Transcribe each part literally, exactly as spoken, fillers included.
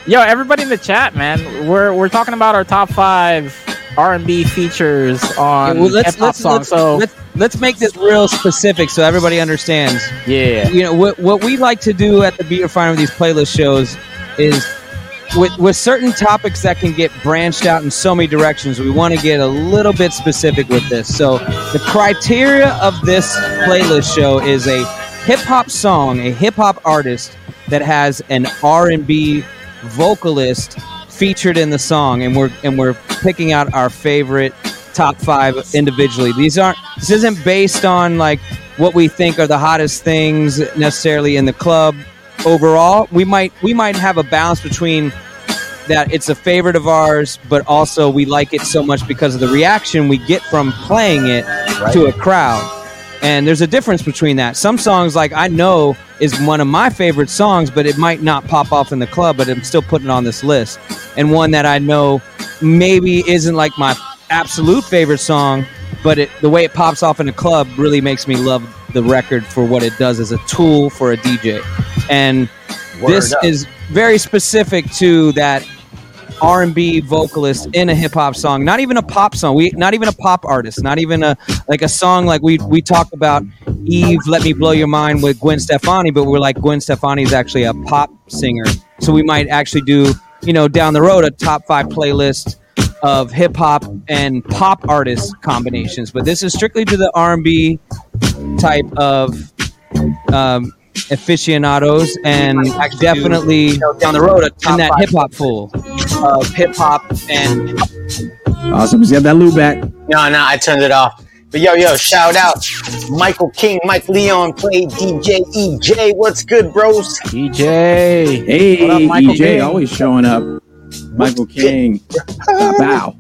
Yo, everybody in the chat, man. We're we're talking about our top five R and B features on yeah, well, let's, hip hop let's, songs. let's, So let's, let's make this real specific so everybody understands. yeah, You know what what we like to do at the Beat Refiner with these playlist shows is with with certain topics that can get branched out in so many directions. We want to get a little bit specific with this. So the criteria of this playlist show is a hip hop song, a hip hop artist that has an R and B vocalist featured in the song, and we're and we're picking out our favorite top five individually. These aren't this isn't based on like what we think are the hottest things necessarily in the club overall. We might we might have a balance between that it's a favorite of ours, but also we like it so much because of the reaction we get from playing it right. to a crowd. And there's a difference between that. Some songs, like I know, is one of my favorite songs, but it might not pop off in the club, but I'm still putting it on this list. And one that I know maybe isn't like my absolute favorite song, but it, the way it pops off in the club really makes me love the record for what it does as a tool for a D J. And Word this up. is very specific to that R and B vocalist in a hip hop song, not even a pop song. We not even a pop artist, not even a like a song like we we talk about Eve, Let Me Blow Your Mind with Gwen Stefani, but we're like Gwen Stefani is actually a pop singer, so we might actually do you know down the road a top five playlist of hip hop and pop artist combinations. But this is strictly to the R and B type of um, aficionados, and definitely you know, down the road a top in that hip hop pool of hip hop and. Awesome. You have that loop back. No, no, I turned it off. But yo, yo, shout out Michael King, Mike Leon played D J E J. What's good, bros? E J. Hey, what up, Michael E J, King? always showing up. Michael King. Bow.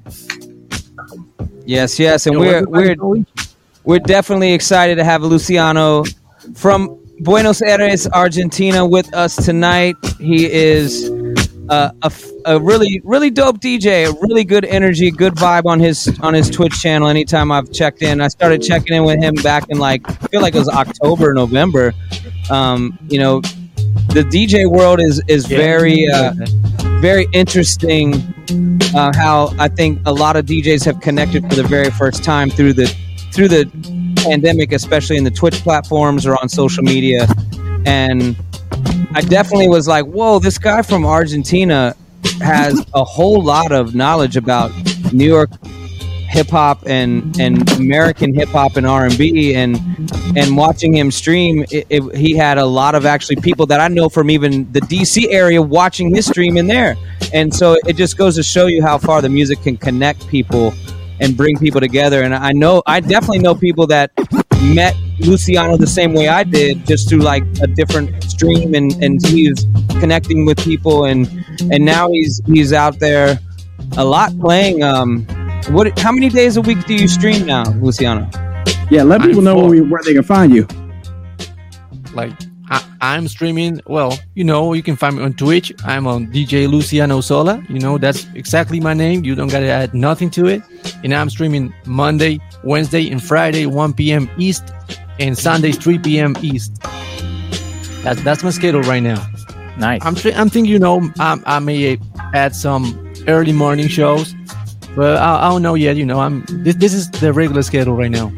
Yes, yes, and we're we're we're definitely excited to have Luciano from Buenos Aires, Argentina, with us tonight. He is uh, a, a really really dope D J, a really good energy, good vibe on his on his Twitch channel. Anytime I've checked in, I started checking in with him back in like I feel like it was October, November. Um, you know, the D J world is is yeah. very uh, very interesting. Uh, how I think a lot of D Js have connected for the very first time through the through the pandemic, especially in the Twitch platforms or on social media. And I definitely was like, whoa, this guy from Argentina has a whole lot of knowledge about New York hip hop and, and American hip hop and R and B, and and watching him stream, it, it, he had a lot of actually people that I know from even the D C area watching his stream in there. And so it just goes to show you how far the music can connect people and bring people together. And I know, I definitely know people that met Luciano the same way I did, just through like a different stream, and, and he's connecting with people, and and now he's he's out there a lot playing. Um, what? How many days a week do you stream now, Luciano? Yeah, let people know where, we, where they can find you. Like I, I'm streaming. Well, you know, you can find me on Twitch. I'm on D J Luciano Sola. You know, that's exactly my name. You don't gotta add nothing to it. And I'm streaming Monday, Wednesday, and Friday, one p.m. East, and Sundays, three p.m. East. That's that's my schedule right now. Nice. I'm I'm thinking, you know, I'm, I may add some early morning shows, but I, I don't know yet. You know, I'm this this is the regular schedule right now.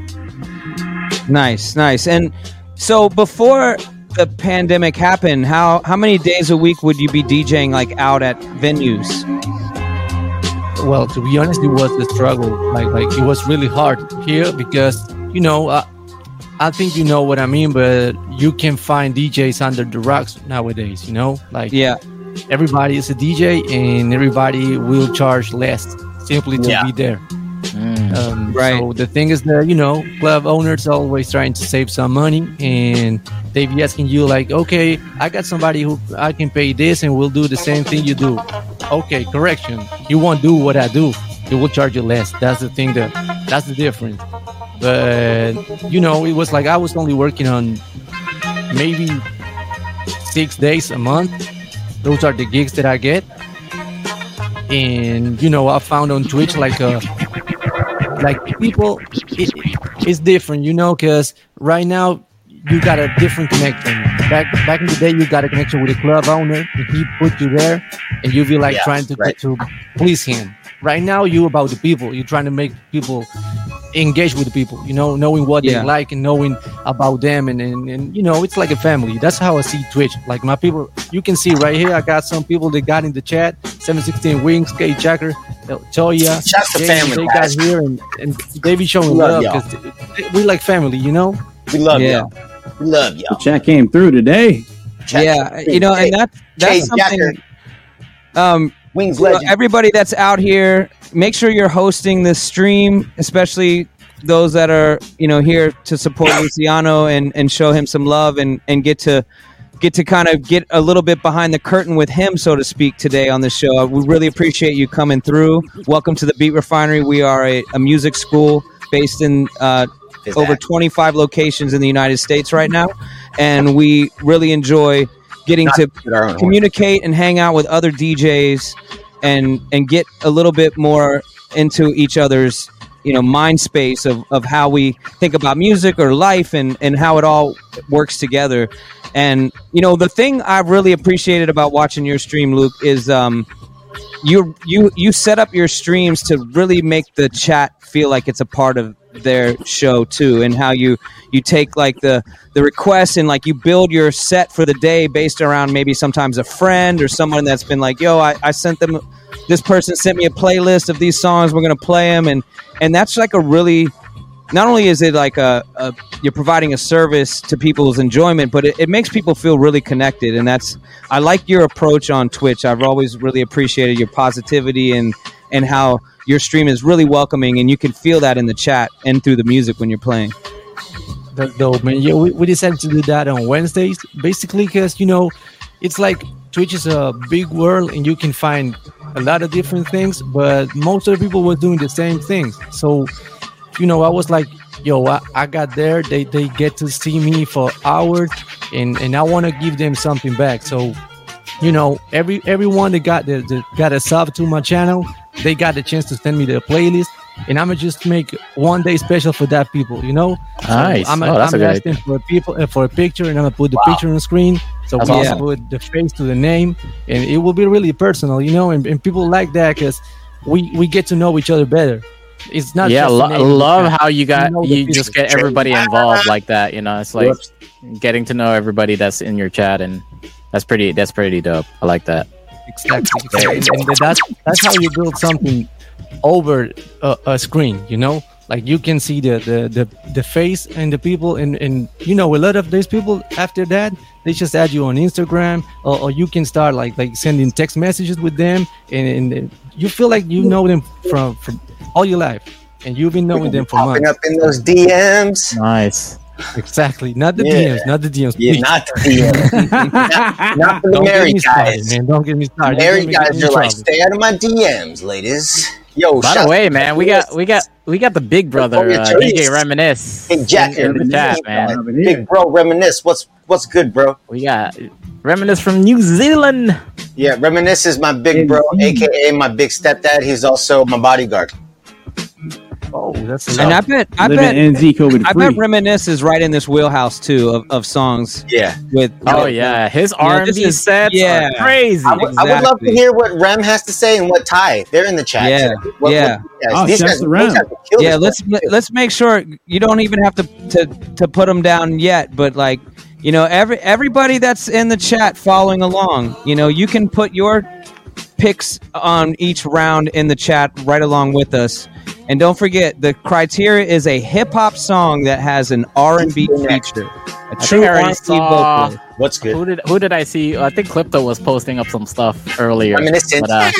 Nice, nice. And so before the pandemic happened, how how many days a week would you be DJing like out at venues? Well, to be honest, it was the struggle. Like like it was really hard here because, you know, uh, I think you know what I mean, but you can find D Js under the rocks nowadays, you know? Like yeah, everybody is a D J and everybody will charge less simply to yeah. be there. Mm, um, right. So the thing is that, you know, club owners are always trying to save some money, and they be asking you like, okay, I got somebody who I can pay this and we'll do the same thing you do. Okay, correction. You won't do what I do. They will charge you less. That's the thing that, that's the difference. But, you know, it was like I was only working on maybe six days a month. Those are the gigs that I get. And, you know, I found on Twitch like a, like people, it, it's different, you know, because right now you got a different connection. Back back in the day, you got a connection with the club owner, and he put you there, and you feel like Yeah, trying to right. to please him. Right now, you about the people. You're trying to make people engage with the people. You know, knowing what Yeah. they like and knowing about them, and, and and you know, it's like a family. That's how I see Twitch. Like my people, you can see right here. I got some people that got in the chat. seven sixteen Wings, K Jacker, Toya, Shouts to James, family, they guys. got here, and, and they be showing We love love y'all. because we like family. You know. We love Yeah. y'all. We love The y'all. chat came through today. Check yeah, it. you know, Hey, and that Jay that's something. Jacker, Um, Wings Well, legend. everybody that's out here, make sure you're hosting this stream, especially those that are, you know, here to support Luciano and, and show him some love and, and get to get to kind of get a little bit behind the curtain with him, so to speak, today on the show. We really appreciate you coming through. Welcome to the Beat Refinery. We are a, a music school based in uh, Is over that- twenty-five locations in the United States right now, and we really enjoy getting Not to with our own horn. communicate and hang out with other D Js and and get a little bit more into each other's, you know, mind space of, of how we think about music or life and, and how it all works together. And, you know, the thing I really appreciated about watching your stream, Luke, is um, you you you set up your streams to really make the chat feel like it's a part of their show too, and how you you take like the the requests and like you build your set for the day based around maybe sometimes a friend or someone that's been like, yo, I, I sent them, this person sent me a playlist of these songs, we're gonna play them, and and that's like a really, not only is it like a, a you're providing a service to people's enjoyment, but it, it makes people feel really connected. And that's, I like your approach on Twitch. I've always really appreciated your positivity and and how your stream is really welcoming, and you can feel that in the chat and through the music when you're playing. That's dope, man. Yeah, we, we decided to do that on Wednesdays, basically, because, you know, it's like Twitch is a big world and you can find a lot of different things, but most of the people were doing the same things. So, you know, I was like, yo, I, I got there. They, they get to see me for hours, and, and I want to give them something back. So, you know, every everyone that got the, the got a sub to my channel, they got the chance to send me the playlist, and I'm gonna just make one day special for that people, you know. Nice. So I'm, Oh, that's I'm a good asking for a people uh, for a picture, and I'm gonna put the Wow. picture on the screen, so That's we awesome. put the face to the name, and it will be really personal, you know. And, and people like that because we we get to know each other better. It's not Yeah, just lo- the name. love how you got know the you people. just get everybody involved like that. You know, it's like Whoops. getting to know everybody that's in your chat, and that's pretty. That's pretty dope. I like that. Exactly. exactly. And, and that's that's how you build something over a, a screen, you know. Like you can see the, the, the, the face and the people, and, and you know, a lot of these people after that, they just add you on Instagram, or, or you can start like like sending text messages with them, and, and you feel like you know them from, from all your life, and you've been knowing them for Popping months. up in those D Ms. Nice. Exactly. Not the Yeah. D Ms, not the D Ms. Yeah, please. not the D Ms. not, not for the Don't get married me started, guys. man. Don't get me started. You're Married gonna get guys me are in like, trouble. stay out of my D Ms, ladies. Yo, By shout the way, out man, to we Chris. got we got we got the big brother Oh, yeah, uh, D J Chase. Reminisce Hey, Jack, in, in the Reminisce. chat, man. Over here. Big bro, reminisce. What's what's good, bro? We got Reminisce from New Zealand. Yeah, reminisce is my big bro, Indeed. aka my big stepdad. He's also my bodyguard. Oh, that's a So- And lot. I bet I Living bet N Z COVID I free. bet Reminisce is right in this wheelhouse too of, of songs Yeah, with Oh with- yeah, his know, R and this B is- sets yeah. are crazy. I would, I would love to Exactly. hear what Rem has to say and what Ty. They're in the chat. Yeah, too. What, yeah. What, these guys, Oh, these shouts guys, to Rem. these guys will kill Yeah, this let's one. let's make sure you don't even have to to to put them down yet, but like, you know, every everybody that's in the chat following along, you know, you can put your picks on each round in the chat right along with us. And don't forget, the criteria is a hip hop song that has an R and B feature, a think true I R already and B saw- vocalist. What's good? Who did who did I see? I think Clipto was posting up some stuff earlier. Reminiscent. But uh,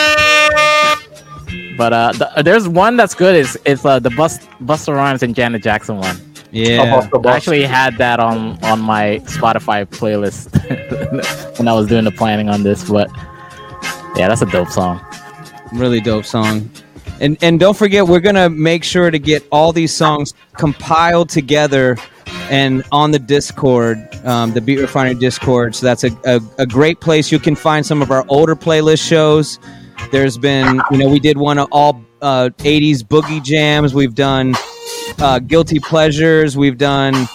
but uh, the, there's one that's good. It's it's uh, the Bust Busta Rhymes and Janet Jackson one. Yeah, I actually had that on on my Spotify playlist when I was doing the planning on this. But yeah, that's a dope song. really dope song. And and don't forget, we're gonna make sure to get all these songs compiled together and on the Discord, um, the Beat Refinery Discord. So that's a, a, a great place. You can find some of our older playlist shows. There's been, you know, we did one of all uh, eighties boogie jams. We've done uh, guilty pleasures. We've done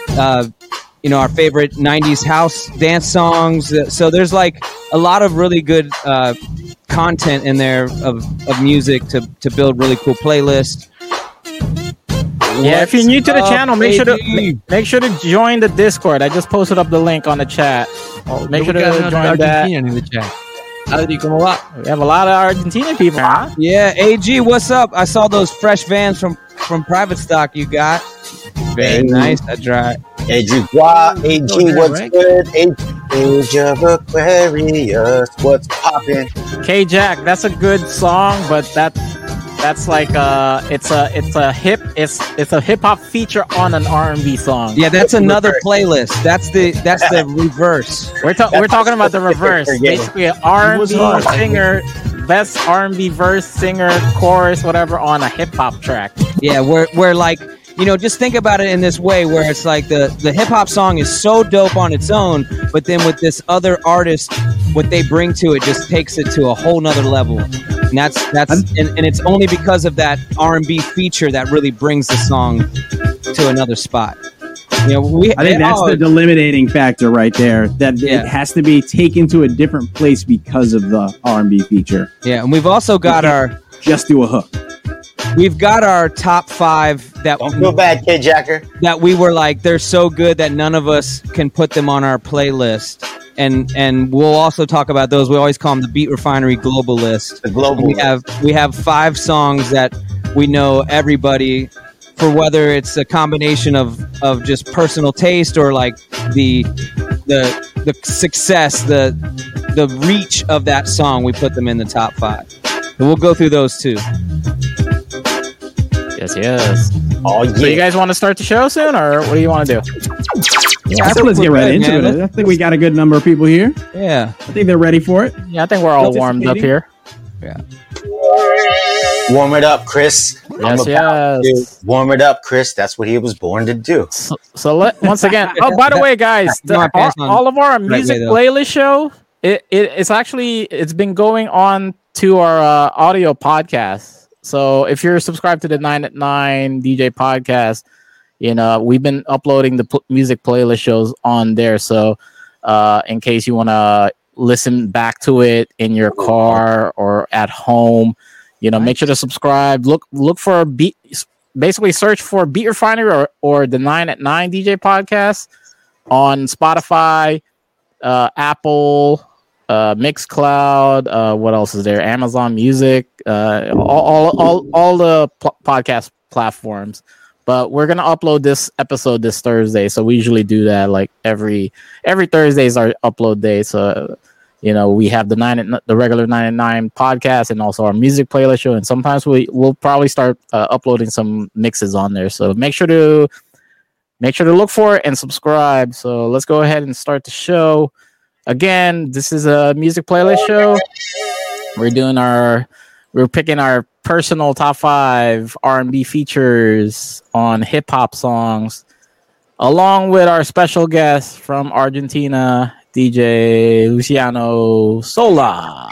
uh, you know, our favorite nineties house dance songs. So there's like a lot of really good uh, content in there of, of music to, to build really cool playlists. Yeah, if you're new to the up, channel, make sure to baby? make sure to join the Discord. I just posted up the link on the chat. Oh, Make we sure got to another join that. Argentinian in the chat. Adri, ¿cómo va? We have a lot of Argentinian people, huh? Yeah, A G, what's up? I saw those fresh vans from, from Private Stock you got. Very nice. That's right. A G, why? A G, Oh, yeah, what's right? good? A G, Age of Aquarius, what's poppin'? K Jack, that's a good song, but that that's like uh it's a it's a hip it's it's a hip hop feature on an R and B song. Yeah, that's another playlist. That's the that's the reverse. We're ta- we're talking about the reverse. Forget it. Basically, an R and What's B wrong? singer, best R and B verse, singer, chorus, whatever on a hip hop track. Yeah, we're we're like, you know, just think about it in this way where it's like the, the hip hop song is so dope on its own, but then with this other artist, what they bring to it just takes it to a whole nother level. And that's that's and, and it's only because of that R and B feature that really brings the song to another spot. You know, we I think that's oh, the delimiting factor right there. That Yeah. it has to be taken to a different place because of the R and B feature. yeah, and we've also got our Just do a hook. we've got our top five that Don't feel bad, Kid Jacker. that we were like they're so good that none of us can put them on our playlist. And and we'll also talk about those. We always call them the Beat Refinery Global List. The global. We have we have five songs that we know everybody for, whether it's a combination of, of just personal taste or like the the the success, the the reach of that song. We put them in the top five. And we'll go through those too. Yes, yes. Oh yeah. So you guys want to start the show soon, or what do you want to do? Yeah, I so think let's we're get right good, into man. it. I Let's- think we got a good number of people here. Yeah. I think they're ready for it. Yeah, I think we're all warmed up here. Warm it up, Chris. Yes, about yes. to warm it up, Chris. That's what he was born to do. So, so let once again. Oh, by the way, guys, No, I the, all, passed on all of our right music way, though. playlist show. It, it it's actually it's been going on to our uh, audio podcast. So if you're subscribed to the Nine at Nine D J podcast, you know we've been uploading the pl- music playlist shows on there. So uh, in case you want to listen back to it in your car or at home, you know, make sure to subscribe. Look look for beat. Basically, search for Beat Refinery or, or the Nine at Nine D J podcast on Spotify, uh, Apple, uh, Mixcloud. Uh, what else is there? Amazon Music. Uh, all, all, all, all the pl- podcast platforms. But we're gonna upload this episode this Thursday, so we usually do that like every every Thursday is our upload day. So you know we have the nine at, the regular nine at nine podcast and also our music playlist show, and sometimes we will probably start uh, uploading some mixes on there. So make sure to make sure to look for it and subscribe. So let's go ahead and start the show. Again, this is a music playlist show. We're doing our we're picking our personal top five R and B features on hip hop songs, along with our special guest from Argentina, D J Luciano Sola.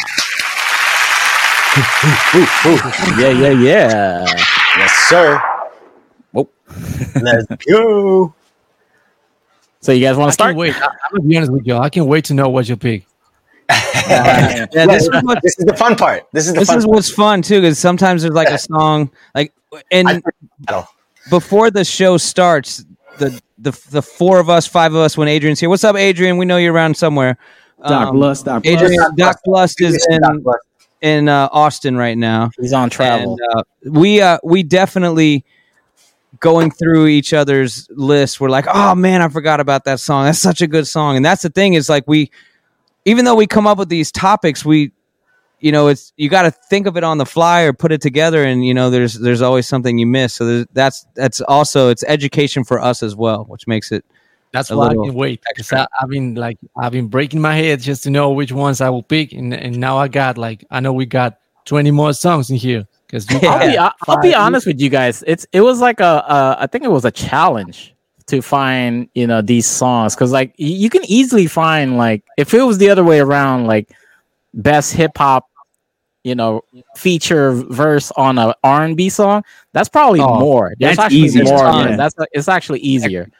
yeah, yeah, yeah. Yes, sir. Oh. Let's go. So you guys want I to start? can't wait. I- I'm gonna be honest with you. I can't wait to know what you pick. Yeah, this is what This is the fun part. This is the this fun is what's fun too, because sometimes there's like a song like and part. before the show starts, the the the four of us, five of us, when Adrian's here. What's up, Adrian? We know you're around somewhere. Doc Um, Lust, Doc Lust. Adrian, Doc Doc Lust is in Doc Lust. in uh, Austin right now. He's on travel. And, uh, we uh, we definitely going through each other's lists. We're like, oh man, I forgot about that song. That's such a good song. And that's the thing is like we, even though we come up with these topics, we, you know, it's you got to think of it on the fly or put it together, and you know, there's there's always something you miss. So there's- that's that's also it's education for us as well, which makes it. That's A why I little can wait. 'Cause extra. I, I've been like I've been breaking my head just to know which ones I will pick, and and now I got like I know we got twenty more songs in here because you I'll got be I'll, I'll be five- honest with you guys. It's it was like a uh, I think it was a challenge to find you know these songs because like y- you can easily find like if it was the other way around like best hip hop you know feature verse on a R and B song, that's probably Oh, more. There's that's actually easier. more. Yeah. Yeah, that's it's actually easier.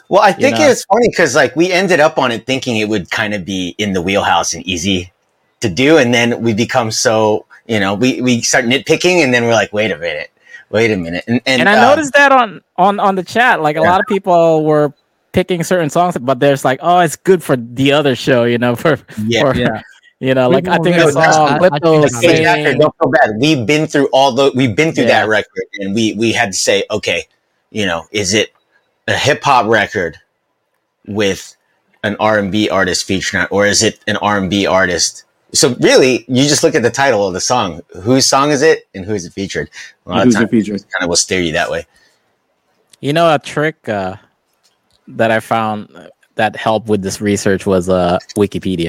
Well, I think You know? it's funny because like we ended up on it thinking it would kind of be in the wheelhouse and easy to do, and then we become so you know we, we start nitpicking, and then we're like, wait a minute, wait a minute, and and, And I uh, noticed that on on on the chat, like a Yeah. lot of people were picking certain songs, but there's like, oh, it's good for the other show, you know, for Yeah. for Yeah. you know, We like I know think that. I saw I- I Clipto think Hey, Jacker, saying, don't feel bad. We've been through all the we've been through Yeah. that record, and we we had to say, okay, you know, is it a hip hop record with an R and B artist featuring it, or is it an R and B artist? So really, you just look at the title of the song. Whose song is it, and who's it featured? A lot of Who's it times, featured? kind of will steer you that way. you know, a trick uh, that I found that helped with this research was uh, Wikipedia.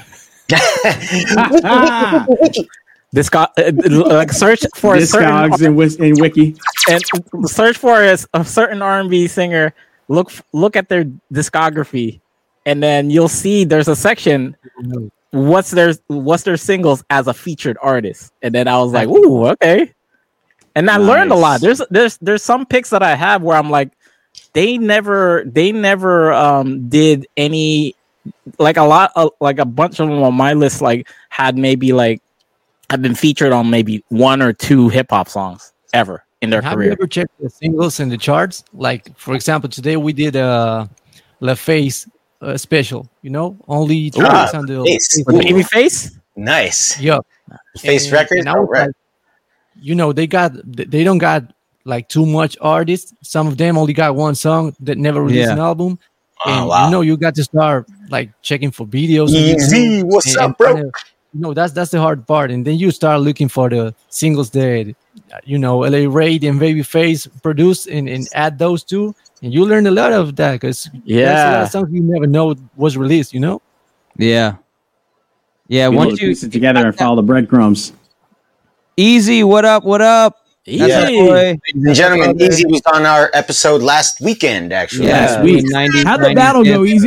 This got uh, like search for a certain Discogs and, Wis- and Wiki. and search for a, a certain R and B singer. Look look at their discography, and then you'll see there's a section. What's their what's their singles as a featured artist? And then I was like, ooh, okay. And I learned a Nice. lot. There's there's there's some picks that I have where I'm like, they never they never um did any like a lot of, like a bunch of them on my list like had maybe like have been featured on maybe one or two hip hop songs ever in their Have you career. ever checked the singles in the charts? Like, for example, today we did a La Face uh, special. You know, only two Ah, tracks on the Face. With Babyface? Nice. Yeah, Face And- records. and I was Oh, right. like, you know, they got they don't got like too much artists. Some of them only got one song that never released Yeah. an album. Oh, And wow. you know, you got to start like checking for videos. on Easy. YouTube What's and- up, and bro? kinda- you know, that's that's the hard part. And then you start looking for the singles that uh, you know L A Raid and Babyface produced, and, and add those two, and you learn a lot of that because there's a lot Yeah. of songs you never know was released. You know. Yeah. Yeah. You Once you piece it together and follow the breadcrumbs. easy, what up? What up? Easy. That's our boy. Ladies and gentlemen, Easy was on our episode last weekend, actually. Yeah, Last week. nineties, How'd the nineties, battle go, yeah. Easy?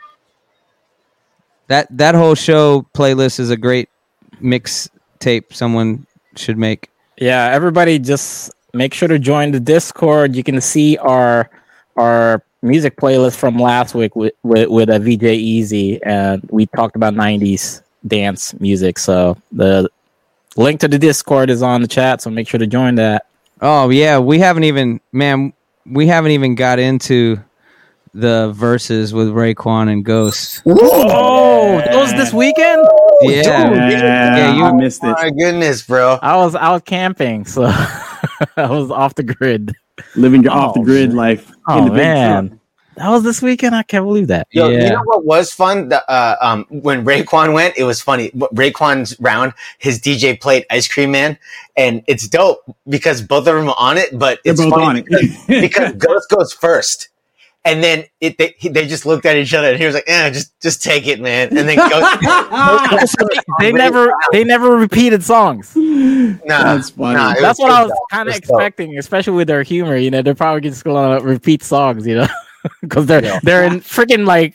That that whole show playlist is a great mix tape someone should make. Yeah, everybody just make sure to join the Discord. You can see our our music playlist from last week with with, with a V J Easy, and we talked about nineties dance music. So the link to the Discord is on the chat, so make sure to join that. Oh yeah, we haven't even man, we haven't even got into the verses with Raekwon and Ghost. Oh, that was this weekend? Yeah, Yeah, Yeah, you- I missed it. My goodness, bro. I was out camping, so I was off the grid. Living your off the Oh, grid life. in Oh the big man, truck. that was this weekend. I can't believe that. Yo, Yeah. you know what was fun? The, uh, um, when Raekwon went, it was funny. Wh- Raekwon's round, his D J played Ice Cream Man, and it's dope because both of them are on it. But They're it's both funny on it. because, because Ghost goes first, and then it they, he- they just looked at each other, and he was like, "Eh, just just take it, man." And then Ghost, Ghost They never, they never repeated songs. nah, That's funny. nah, it That's what I was dope. kind It of was dope. expecting, especially with their humor. You know, they're probably just gonna repeat songs. You know, because they're Yeah. they're in freaking like.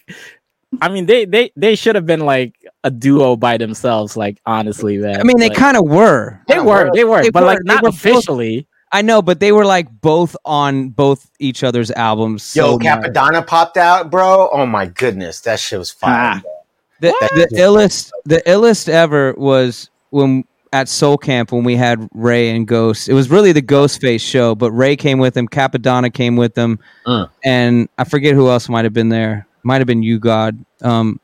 I mean, they they they should have been like a duo by themselves. Like honestly, man. I mean they Like, kind of were. they were they were, they but were- like they not were both- officially. I know, but they were like both on both each other's albums. Yo, so much. Capadonna popped out, bro. Oh my goodness, that shit was fire. Ah. The, What? the illest, the illest ever was when at Soul Camp when we had Ray and Ghost. It was really the Ghostface show, but Ray came with him, Capadonna came with him, Mm. and I forget who else might have been there. Might have been You God. Um,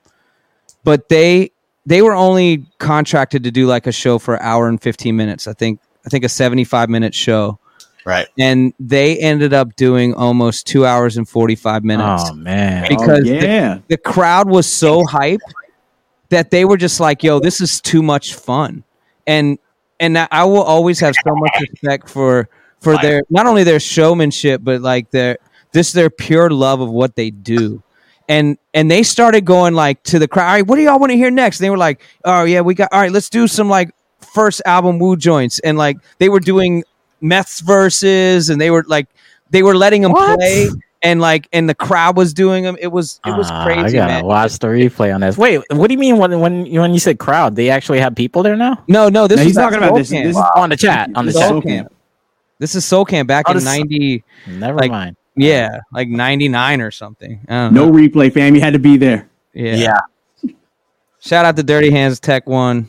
but they they were only contracted to do like a show for an hour and fifteen minutes. I think I think a seventy-five minute show, Right. and they ended up doing almost two hours and forty-five minutes. Oh man, Because oh, the- yeah. the crowd was so hype that they were just like, "Yo, this is too much fun," and and I will always have so much respect for for their not only their showmanship but like their this their pure love of what they do, and and they started going like to the crowd, "All right, what do y'all want to hear next?" And they were like, "Oh yeah, we got all right, let's do some like first album Woo joints," and like they were doing Meth's verses, and they were like they were letting them What? play. And like, and the crowd was doing them. It was, it was Ah, crazy, I gotta man. watch the replay on this. Wait, what do you mean when when you- when you said crowd? They actually have people there now? No, no, this No, is he's talking about this. Camp. This is On the chat, on the This is chat. Soul Camp. This is Soul Camp back Oh, in this- ninety, Never like- mind. Yeah, like ninety-nine or something. I don't No know. replay, fam. You had to be there. Yeah. Yeah. Shout out to Dirty Hands Tech One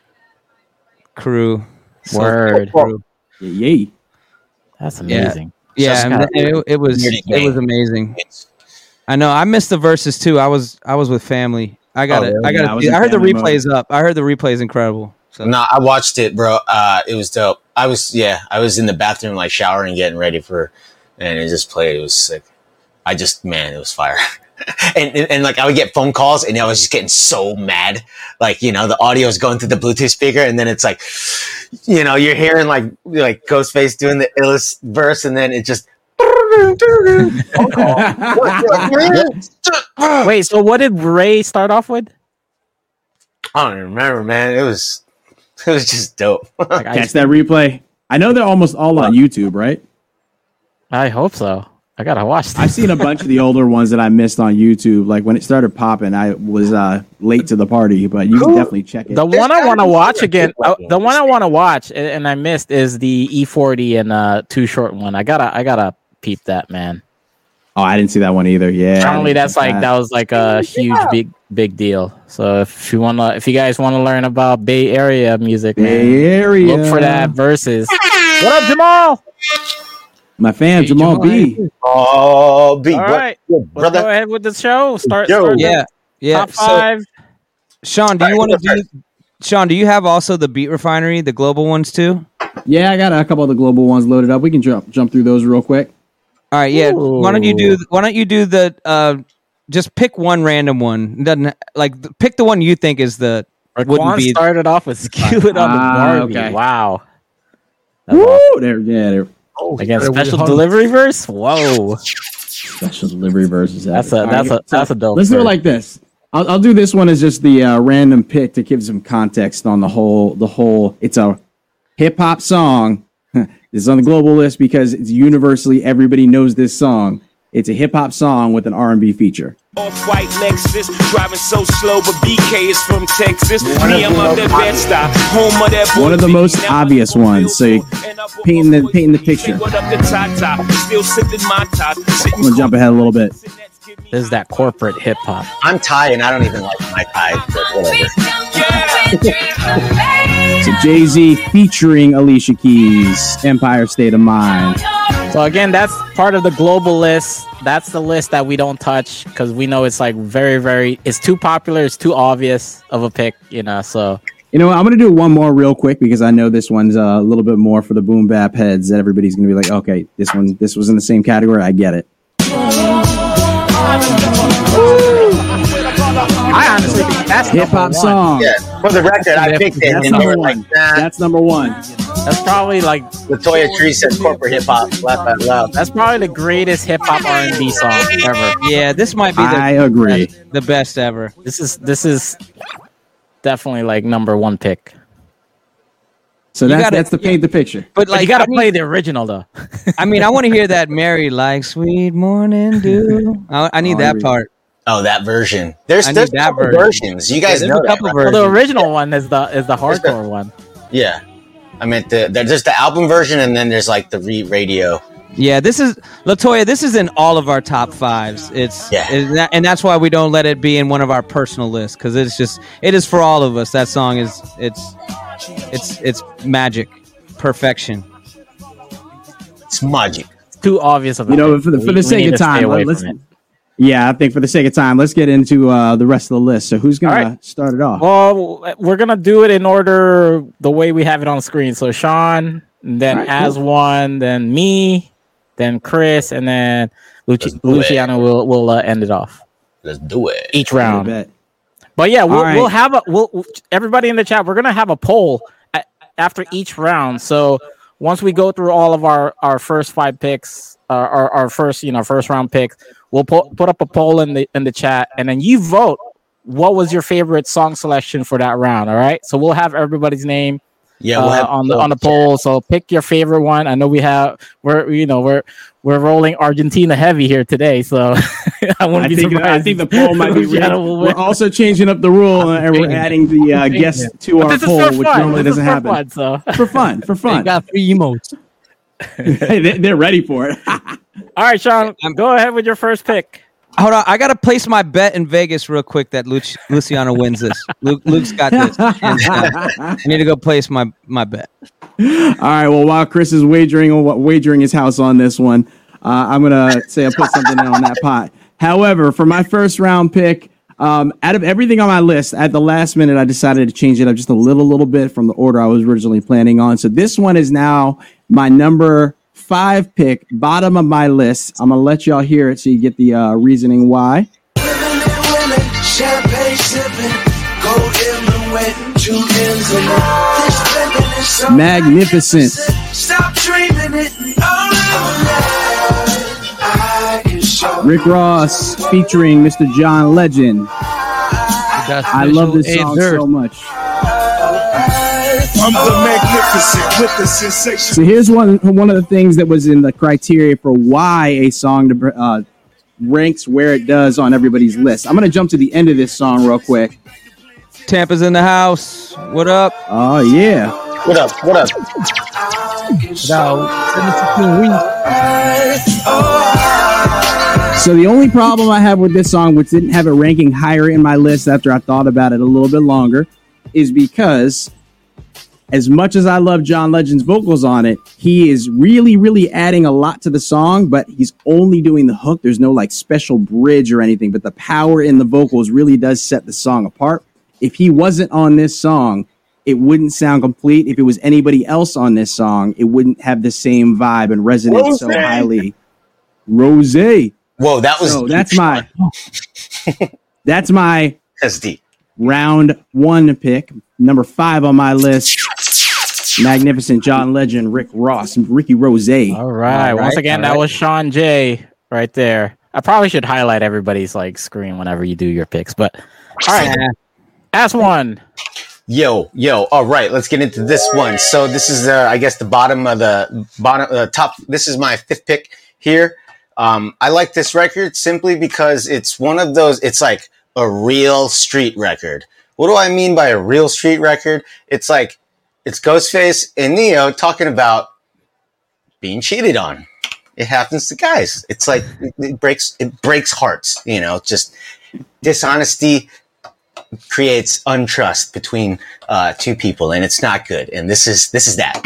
crew. So- Word. crew. Yay. That's Yeah. amazing. Yeah, So- and it, it was Dirty it was Gang. amazing. It's- I know. I missed the verses too. I was I was with family. I got Oh, it. really? I got Yeah, I was it. in I heard the family replays up. I heard the replays incredible. So No, I watched it, bro. Uh, it was dope. I was, yeah, I was in the bathroom, like showering, getting ready for, and it just played. It was sick. I just, man, it was fire. and, and and like I would get phone calls, and I was just getting so mad. Like, you know, the audio is going through the Bluetooth speaker, and then it's like, you know, you're hearing like like Ghostface doing the illest verse, and then it just. Wait, so what did Ray start off with? I don't even remember, man. It was, it was just dope. Like, I, Catch that replay. I know they're almost all on YouTube, right? I hope so. I gotta watch this. I've seen a bunch of the older ones that I missed on YouTube. Like when it started popping, I was uh, late to the party, but you can definitely check it. The one I want to watch again, uh, the one I want to watch, and, and I missed is the E forty and uh, Too Short one. I gotta, I gotta peep that, man. Oh, I didn't see that one either. Yeah, Apparently, that's like that was like a huge, big, big deal. So if you wanna, if you guys want to learn about Bay Area music, man, Bay Area. look for that verses. What up, Jamal? My fam, Hey, Jamal, Jamal, B. Oh, B, All what- right, what, let's brother. go ahead with the show. Start, Yo. start the yeah, yeah. top So, five. Sean, do you want to do? Sean, do you have also the Beat Refinery, the global ones too? Yeah, I got a couple of the global ones loaded up. We can jump jump through those real quick. All right, yeah. Ooh. Why don't you do? Why don't you do the? Uh, just pick one random one. Doesn't like th- pick the one you think is the wouldn't Raekwon be. started off with "Skew It Up" with Ah, Barbie. okay. Wow. That's Woo! awesome. There, yeah, there. Again, started with special Hunt. delivery verse. Whoa, Special delivery versus. that's a that's a that's a dope. Let's do it verse. like this. I'll, I'll do this one as just the uh, random pick to give some context on the whole. The whole. It's a hip hop song. This is on the global list because it's universally everybody knows this song. It's a hip hop song with an R and B feature. Off-white Lexus, driving so slow, but B K is from Texas. Me, I'm up that Bed-Stuy, home of that One of the boy most Biggie. Now obvious I'm ones, so you- and up with painting the- my boy painting the Biggie. picture. What up the Tata? Still sipping my top. I'm gonna jump ahead a little bit. This is that corporate hip hop. I'm Thai, and I don't even like my Thai, but whatever. So Jay Z featuring Alicia Keys, Empire State of Mind. So again, that's part of the global list. That's the list that we don't touch because we know it's like very, very. It's too popular. It's too obvious of a pick, you know. So You know, what, I'm gonna do one more real quick because I know this one's uh, a little bit more for the boom bap heads. That everybody's gonna be like, okay, this one, this was in the same category. I get it. I honestly think that's Hip hop number one. song. Yeah, for the record, I picked it, That's and they number were like, one. nah. That's number one. That's probably like Latoya Tree said corporate hip hop, laugh out loud. that's probably the greatest hip hop R and B song ever. Yeah, this might be I the agree. the best ever. This is this is definitely like number one pick. So You that's gotta- that's the paint the picture. But But like, you gotta I mean- play the original though. I mean, I want to hear that Mary like sweet morning dew. I, I need Oh, that here part. Oh, that version. There's I there's need a that couple version. versions. You guys Yeah, there's know a that, couple right? Well, versions. the original one is the is the There's the- hardcore one. Yeah, I meant the there's the album version, and then there's like the re radio. Yeah, this is Latoya. This is in all of our top fives. It's Yeah. it's that- and that's why we don't let it be in one of our personal lists because it's just it is for all of us. That song is it's it's it's magic, perfection. It's magic. It's too obvious of a You know, pick. for the, for We- the we sake need of to stay time, away let's. from it. Yeah, I think for the sake of time, let's get into uh, the rest of the list. So who's gonna All right. start it off? Well, we're gonna do it in order the way we have it on the screen. So Sean, then All right, as cool. one, then me, then Chris, and then Luci- Let's do it. Luciano will will uh, end it off Let's do it. each I round. bet. But yeah, we'll All right. we'll have a we'll everybody in the chat. We're gonna have a poll a after each round. So once we go through all of our our first five picks, uh, our our first you know first round picks, we'll put put up a poll in the in the chat, and then you vote. What was your favorite song selection for that round? All right, so we'll have everybody's name Yeah, we'll uh, have on the on the poll. So pick your favorite one. I know we have we're you know we're we're rolling Argentina heavy here today, so I wouldn't I be think, surprised. I think the poll might be rigged. Luciano will We're win. also changing up the rule uh, and we're changing it. adding the uh, guest to But our this is poll, for which fun. normally This is doesn't for happen. fun, so For fun, for They fun. got three emotes. Hey, they- they're ready for it. All right, Sean, go ahead with your first pick. Hold on, I gotta place my bet in Vegas real quick that Luch- Luciano wins this. Luke, Luke's got this. I need to go place my, my bet. All right. Well, while Chris is wagering wagering his house on this one, uh, I'm gonna say I put something in on that pot. However, for my first round pick, um, out of everything on my list, at the last minute, I decided to change it up just a little, little bit from the order I was originally planning on. So this one is now my number five pick, bottom of my list. I'm gonna let y'all hear it so you get the uh, reasoning why. Magnificent. Stop dreaming it. Rick Ross featuring Mister John Legend. I love this song so much. I'm the magnificent with the sensation. So here's one one of the things that was in the criteria for why a song to, uh, ranks where it does on everybody's list. I'm going to jump to the end of this song real quick. Tampa's in the house. What up? Oh, yeah. What up? What up? So the only problem I have with this song, which didn't have it ranking higher in my list after I thought about it a little bit longer, is because as much as I love John Legend's vocals on it, he is really, really adding a lot to the song, but he's only doing the hook. There's no like special bridge or anything, but the power in the vocals really does set the song apart. If he wasn't on this song, it wouldn't sound complete. If it was anybody else on this song, it wouldn't have the same vibe and resonate Rose. so highly. Rose. Whoa, that was so that's my that's my that's deep. Round one pick, number five on my list. Magnificent John Legend, Rick Ross, and Ricky Rose. All right. All right. Once again, that right. was Sean J. right there. I probably should highlight everybody's like screen whenever you do your picks, but all right. Ask one. Yo, yo. All right, let's get into this one. So this is, uh, I guess, the bottom of the bottom, uh, top. This is my fifth pick here. Um, I like this record simply because it's one of those. It's like a real street record. What do I mean by a real street record? It's like it's Ghostface and Neo talking about being cheated on. It happens to guys. It's like it, it breaks. It breaks hearts. You know, just dishonesty creates untrust between uh, two people, and it's not good. And this is this is that.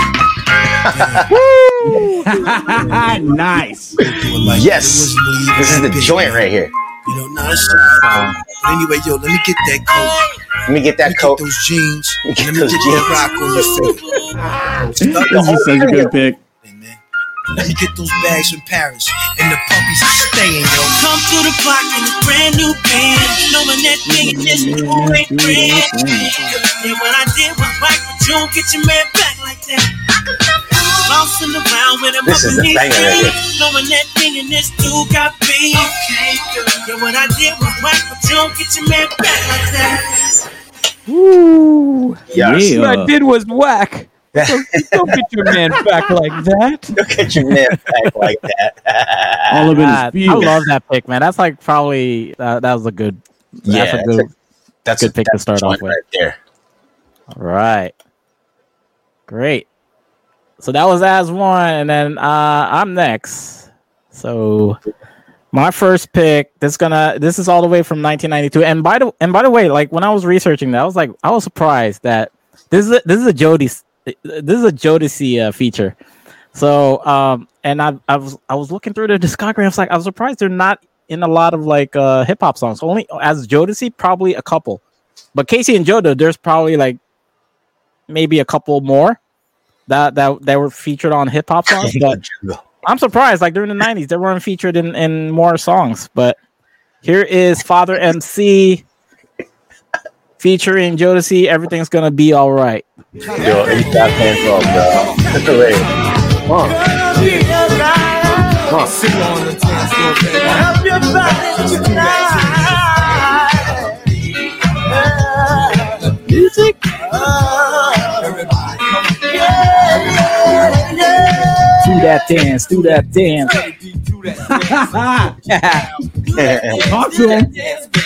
Nice. Yes, this is the joint right here. You know, nah, it's um, but anyway, yo, let me get that coat. Let me get that let me coat. Get those jeans. Let me get, let me those get jeans. that rock on your finger. This is such a good pick. Let me get those bags from Paris, and the puppies are staying, yo. Come to the block in a brand new band, knowing that thing is cool ain't brand. And what I did was right, but you don't get your man back like that. Bouncing around with him this up is the banger right here. Knowing that thing and this dude got beat. Okay, girl. And what I did was right, but you don't get your man back like that. Woo! Yes. Yeah. What I did was whack. Don't, don't get your man back like that. Don't get your man back like that. All of it is I beautiful. love that pick, man. That's like probably uh, that was a good. That's Yeah, a good, that's a, that's good a, pick that's to start a off joint with. right there. All right, great. So that was as one, and then uh, I'm next. So my first pick. This gonna. This is all the way from nineteen ninety-two. And by the and by the way, like when I was researching that, I was like, I was surprised that this is a, this is a Jodeci. This is a Jodeci uh, feature. So, um, and I, I was, I was looking through the discography. I was like, I was surprised they're not in a lot of like uh, hip hop songs. Only as Jodeci, probably a couple. But Casey and Jodo, there's probably like maybe a couple more that that that were featured on hip hop songs. But I'm surprised. Like during the nineties, they weren't featured in in more songs. But here is Father M C featuring Jodeci. Everything's gonna be all right. Yo, it's that hands off, bro. That's the way. Come on. Come on. Sit on the dance floor, baby. Help your body tonight. Music. Everybody. Do that dance. Do that dance. Talk to him.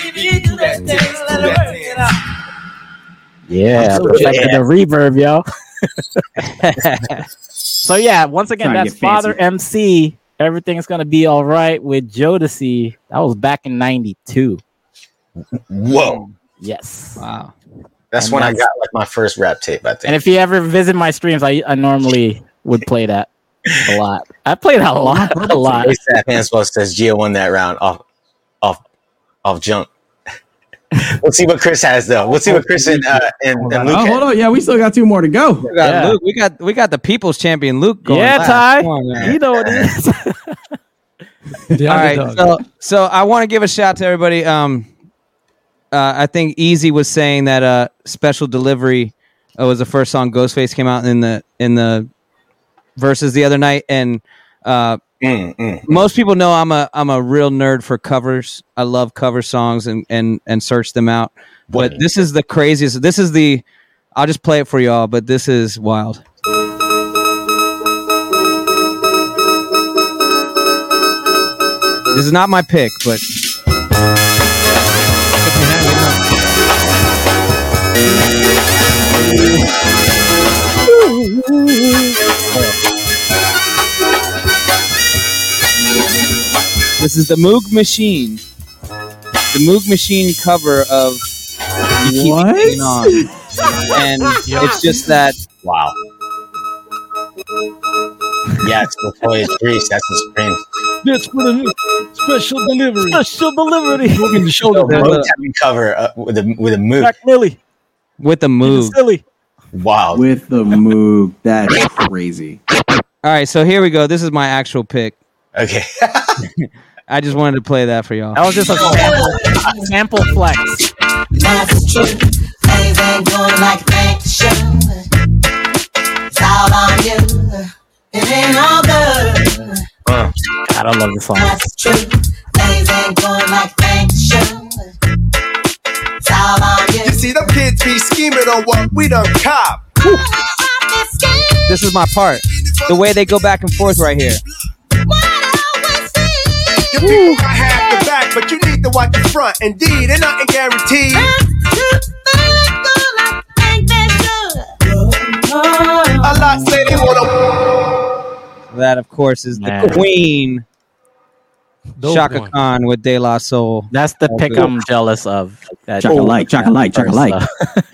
Yeah, perfected the reverb, yo. So yeah, once again, Trying to that's get fancy. Father M C Everything's Gonna Be All Right with Jodeci. That was back in ninety-two. Whoa. Yes. Wow. That's And when I that's- got like my first rap tape, I think. And if you ever visit my streams, I, I normally would play that a lot. I played that a lot. A lot. ASAP Hanswell says Gio won that round off off off jump. We'll see what Chris has though. We'll see what Chris and, uh, and, and Luke Oh, has. hold on. Yeah, we still got two more to go. We got Yeah. Luke. We got we got the people's champion Luke going. Yeah, last. Ty. Come on, man. You know what it is. The All right, underdog. so so I want to give a shout to everybody. Um, uh, I think Easy was saying that uh, Special Delivery uh, was the first song Ghostface came out in the in the verses the other night, and uh, Mm, mm. most people know I'm a I'm a real nerd for covers. I love cover songs and and and search them out. But What? this is the craziest. This is the. I'll just play it for y'all, but this is wild. This is not my pick, but this is the Moog Machine. The Moog Machine cover of You Keep What? Me Hanging On. And it's just that Wow. Yeah, it's Latoya Reese. That's the scream. That's for the special delivery. Special delivery. Moving the shoulder. The Motown cover uh, with a with a move. Mac Millie. with the Moog. Silly. Wow. With the Moog. That's crazy. All right, so here we go. This is my actual pick. Okay. I just wanted to play that for y'all. That was just a sample, sample flex. That's true. Things ain't going like they should. It's all on you. It ain't all good. Uh, God, I love this song. That's true. Things ain't going like they should. It's all on you. You see, them kids be scheming on what we done cop. This is my part. The way they go back and forth right here. You people got half the back, but you need to watch the front. Indeed, and nothing guaranteed. A lot say they wanna. That, of course, is the Man. Queen, Dope Shaka one. Khan with De La Soul. That's the Oh, pick good. I'm jealous of. That Chocolate, chocolate, chocolate.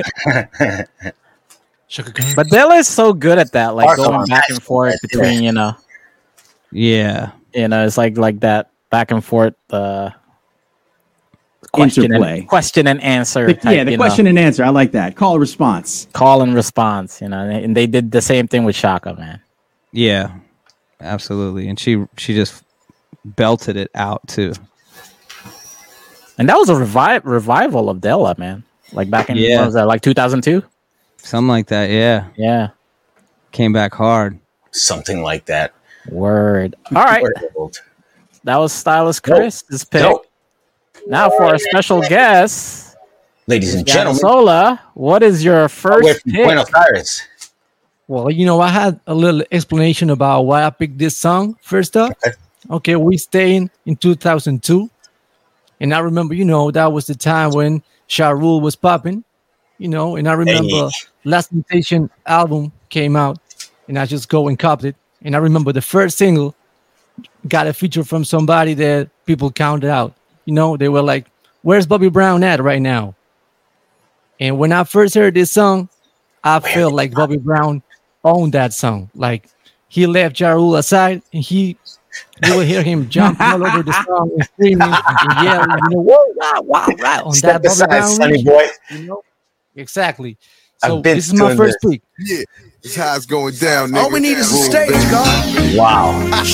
Shaka Khan. But Della is so good at that, like Arthur going back and forth between, you know, Yeah. you know, it's like like that back and forth uh, question Interplay. and, question and answer. The- type, yeah, the you question know, and answer. I like that. Call response. call and response. You know, and and they did the same thing with Shaka, man. Yeah. Absolutely. And she she just belted it out, too. And that was a revi- revival of Della, man. Like back in Yeah. what was that, like two thousand two? Something like that, yeah. Yeah. Came back hard. something like that. Word. All right. Word. That was Stylist Chris' pick. Dope. Now for our special guest, Ladies and gentlemen, Sola. What is your we're first from pick? Buenos Aires. Well, you know, I had a little explanation about why I picked this song first up. Okay. Okay, we stayed in two thousand two. And I remember, you know, that was the time when Sha Rule was popping, you know, and I remember Hey. Last Temptation album came out and I just go and copped it. And I remember the first single got a feature from somebody that people counted out. You know, they were like, where's Bobby Brown at right now? And when I first heard this song, I felt like Bobby Brown owned that song. Like he left Ja Rule aside and he, you will hear him jumping all over the song and screaming and yelling, you know, whoa, wow, wow, wow, on Step that Bobby aside, Brown Sonny reach, boy. you know? Exactly. I've So been this is my doing first this. pick. Yeah, it's how it's going down, nigga. All we need is a stage, God. Wow.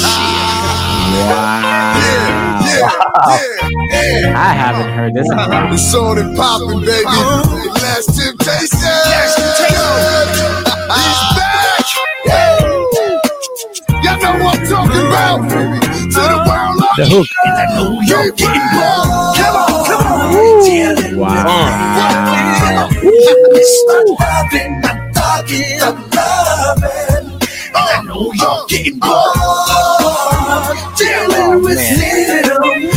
Yeah, yeah, yeah, I haven't heard this in a while. It's on and popping, baby. Last Temptation. Last Temptation. He's back. Y'all know what I'm talking about. To the world of The hook. I know you're getting more. Come on, come on. Wow. I know you're getting bored. Dealing with little.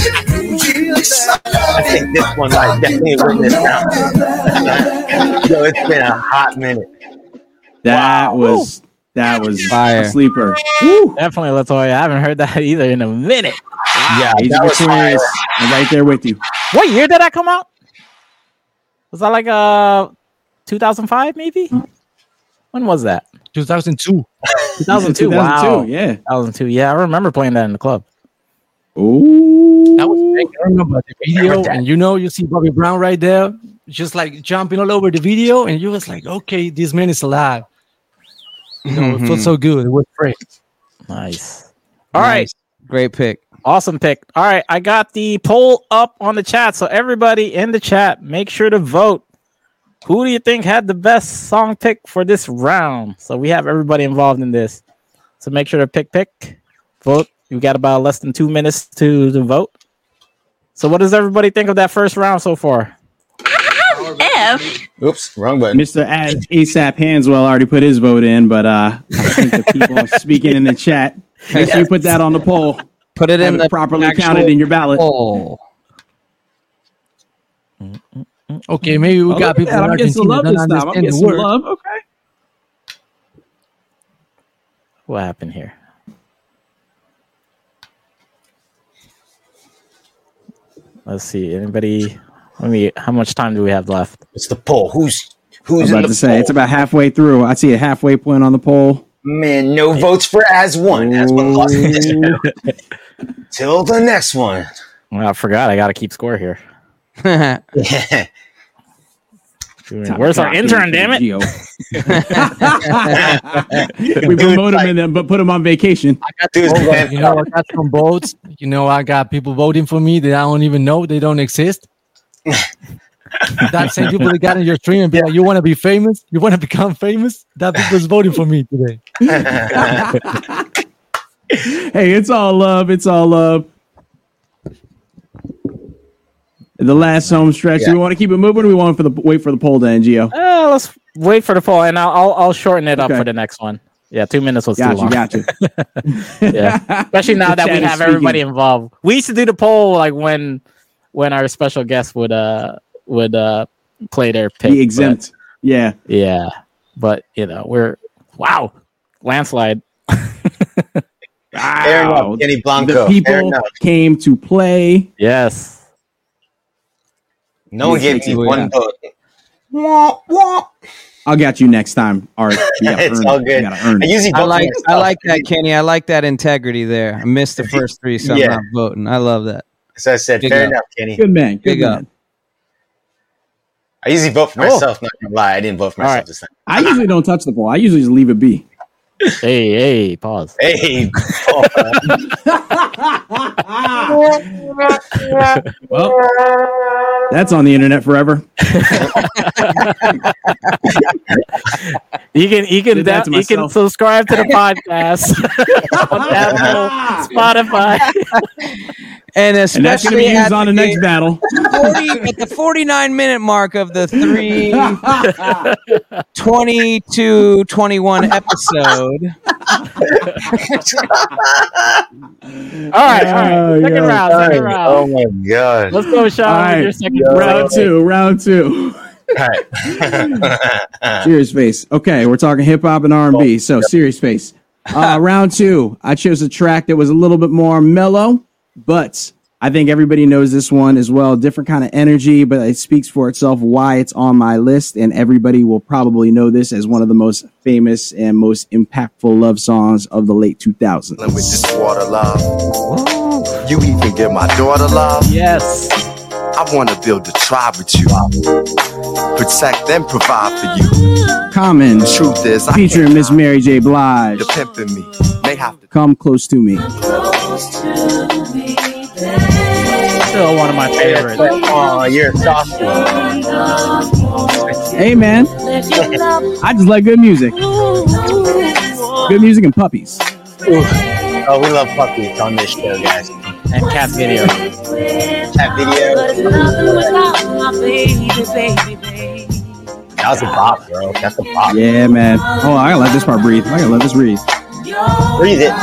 I think this one might definitely win this round. Yo, it's been a hot minute. That Wow. was That was Fire. a sleeper. Woo. Definitely Latoya. I haven't heard that either in a minute. Yeah, Age that of was fire. Aquarius. I'm right there with you. What year did that come out? Was that like uh two thousand five maybe? When was that? two thousand two. two thousand two. Wow. Yeah. two thousand two. Yeah, I remember playing that in the club. Ooh. That was big. I remember the video, and you know, you see Bobby Brown right there, just like jumping all over the video, and you was like, okay, this man is alive. You know, it felt so good. It was great. Nice. All right. Nice. Great pick. Awesome pick. All right, I got the poll up on the chat, so everybody in the chat, make sure to vote. Who do you think had the best song pick for this round? So we have everybody involved in this. So make sure to pick, pick, vote. You got about less than two minutes to, to vote. So what does everybody think of that first round so far? F. Oops, wrong button. Mister A- ASAP Hanswell already put his vote in, but uh, I think the people speaking in the chat, make sure you put that on the poll. Put it Have in it the properly actual counted in your ballot. poll. Okay, maybe we Oh, got look at people that. in I'm getting some Argentina love that this don't time. I'm understand getting the some word. love. Okay. What happened here? Let's see. Anybody? Let me. How much time do we have left? It's the poll. Who's I who's was in about the to say poll? it's about halfway through. I see a halfway point on the poll. Man, no votes for as one. As one lost in this round. Till the next one. Well, I forgot. I got to keep score here. Yeah. Where's our intern? Damn it! Gio. We promote him and then but put him on vacation. Dude, man, You know, I got some votes. You know, I got people voting for me that I don't even know. They don't exist. That same people that got in your stream and be like, you want to be famous? You want to become famous? That people's voting for me today. Hey, it's all love. It's all love. The last home stretch. Yeah. Do we want to keep it moving or do we want for the wait for the poll to end, Gio? Uh, let's wait for the poll, and I'll I'll, I'll shorten it up Okay. for the next one. Yeah, two minutes was Got too you, long. got you. Yeah, especially now The that we chat is have everybody speaking. involved. We used to do the poll like when when our special guest would uh would uh play their pick. Be exempt. Yeah. but- yeah, but you know we're wow landslide. Fair Wow. enough, Kenny Blanco. The Fair people enough. came to play. Yes. No one Yes, gave thank me you. one Yeah. vote. Wah, wah. I'll get you next time, Art. You gotta It's earn all it. good. You gotta earn I it. usually I vote like for I myself. like that, Kenny. I like that integrity there. I missed the first three, so Yeah. I'm not voting. I love that. So I said, Big fair up. enough, Kenny. Good man. Good Big man. up. I usually vote for Oh. myself. Not gonna lie, I didn't vote for All myself right. this time. I usually don't touch the poll. I usually just leave it be. Hey, hey, pause. Hey, Well, that's on the internet forever. You can you can Did that da- to you can myself. subscribe to the podcast on Apple, Spotify. And And that's going to especially be at used on the next battle. forty, at the forty-nine minute mark of the three twenty-two twenty-one episode. All right, all right. Oh, Second yeah. round, second oh round. my god! Let's go, Sean. All with right. your second Round round. two. Round two. Alright. Serious face. Okay, we're talking hip hop and R and B. So serious face. Uh, round two. I chose a track that was a little bit more mellow, but I think everybody knows this one as well. Different kind of energy, but it speaks for itself why it's on my list, and everybody will probably know this as one of the most famous and most impactful love songs of the late two thousands. With this water love. You even get my daughter love. Yes. I want to build a tribe with you. Protect and provide for you. Common, The truth is, I featuring can't Miss Mary J. Blige. You're pimping me. May have to. Come close to me. Still one of my favorites. Oh, you're a softie. Hey, man. I just like good music. Good music and puppies. Oh, we love puppies on this show, guys. And cat video. Cat video. That was a bop, bro. That's a bop. Yeah, man. Oh, I gotta let this part breathe. I gotta let this breathe. Breathe it.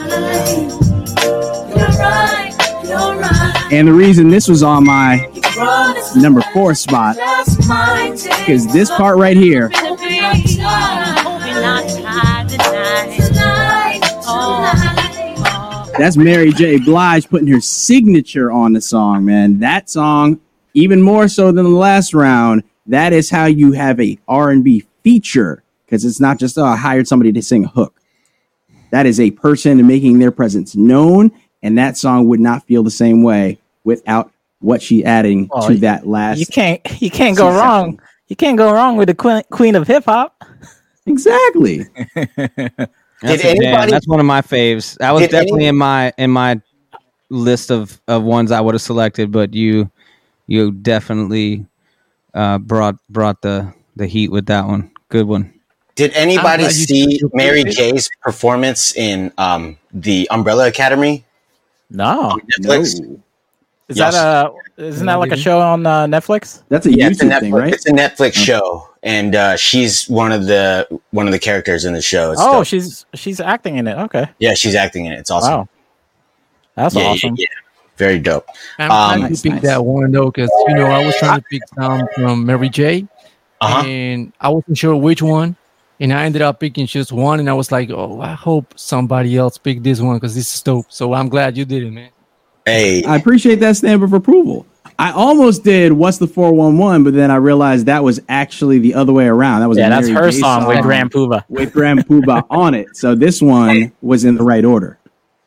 And the reason this was on my number four spot, because this part right here not hide tonight. Oh, That's Mary J. Blige putting her signature on the song, man. That song, even more so than the last round, that is how you have a R and B feature, because it's not just, oh, I hired somebody to sing a hook. That is a person making their presence known, and that song would not feel the same way without what she adding Oh, to you- that last. You can't you can't go two wrong. seconds. You can't go wrong with the queen, queen of hip hop. Exactly. That's Did a jam. anybody- That's one of my faves. That was Did definitely any- in my in my list of, of ones I would have selected, but you you definitely uh, brought brought the the heat with that one. Good one. Did anybody glad you- see you Mary picked J's performance in um, the Umbrella Academy No, on Netflix? No. is Yes. that a isn't that like a show on uh, Netflix? That's a Yeah, it's a YouTube Netflix, thing, right? it's a Netflix show, and uh, she's one of the one of the characters in the show. It's Oh, dope. she's she's acting in it. Okay, yeah, she's acting in it. It's awesome. wow, that's yeah, yeah, awesome. yeah. Very dope. I'm Um, glad Nice, you picked nice. that one though, because you know I was trying to pick some from Mary J, Uh-huh. and I wasn't sure which one, and I ended up picking just one, and I was like, oh, I hope somebody else picked this one because this is dope. So I'm glad you did it, man. Hey, I appreciate that stamp of approval. I almost did What's the four one one, but then I realized that was actually the other way around. That was Yeah, a that's Mary her J song with Grand Poobah. with Grand Poobah on it. So this one was in the right order.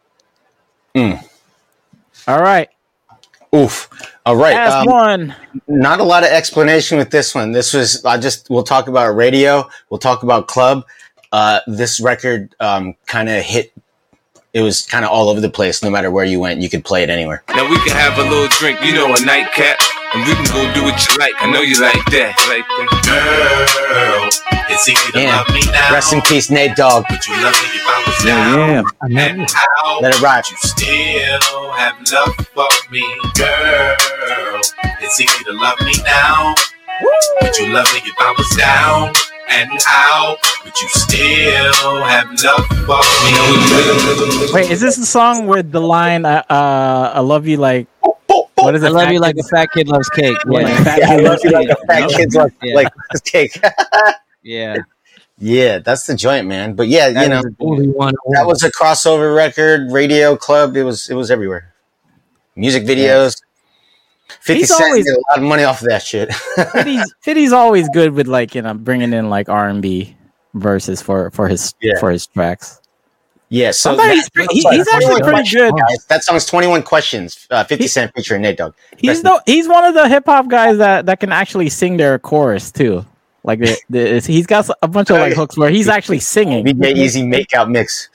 All right, oof. All right. last um, one. not a lot of explanation with this one. This was I just we'll talk about radio. We'll talk about club. Uh, this record um, kind of hit. It was kind of all over the place. No matter where you went, you could play it anywhere. Now we can have a little drink, you know, a nightcap, and we can go do what you like. I know you like that. Like that. Girl, it's easy to Damn. love me now. Rest in peace, Nate Dogg. Would you love me if I was Yeah, down? yeah. I know. And how Let it ride. would you still have love for me? Girl, it's easy to love me now. Would you love me if I was down? And how would you still have love for me? Wait, is this the song with the line uh, uh I love you like what is it? I love Fat you like a Kids? fat kid loves cake. Like Yeah, Fat Yeah, I Kid love Loves you like Cake. a fat kid's like, Yeah. like this cake. yeah. Yeah, that's the joint, man. But yeah, That you know, is a- Only one. that was a crossover record, radio, club. It was it was everywhere. Music videos. Fifty He's Cent always- made a lot of money off of that shit. Fitty's, Fitty's always good with like you know bringing in like R and B verses for for his Yeah. for his tracks. Yeah, so Sometimes that- he's pretty- he- sorry, he's actually twenty-one pretty good. questions, guys. That song's twenty-one questions. Uh, Fifty He- Cent featuring Nate Dogg. He's Rest in- no he's one of the hip hop guys that that can actually sing their chorus too. Like the, the, he's got a bunch of like hooks where he's actually singing. V J Easy Makeout Mix.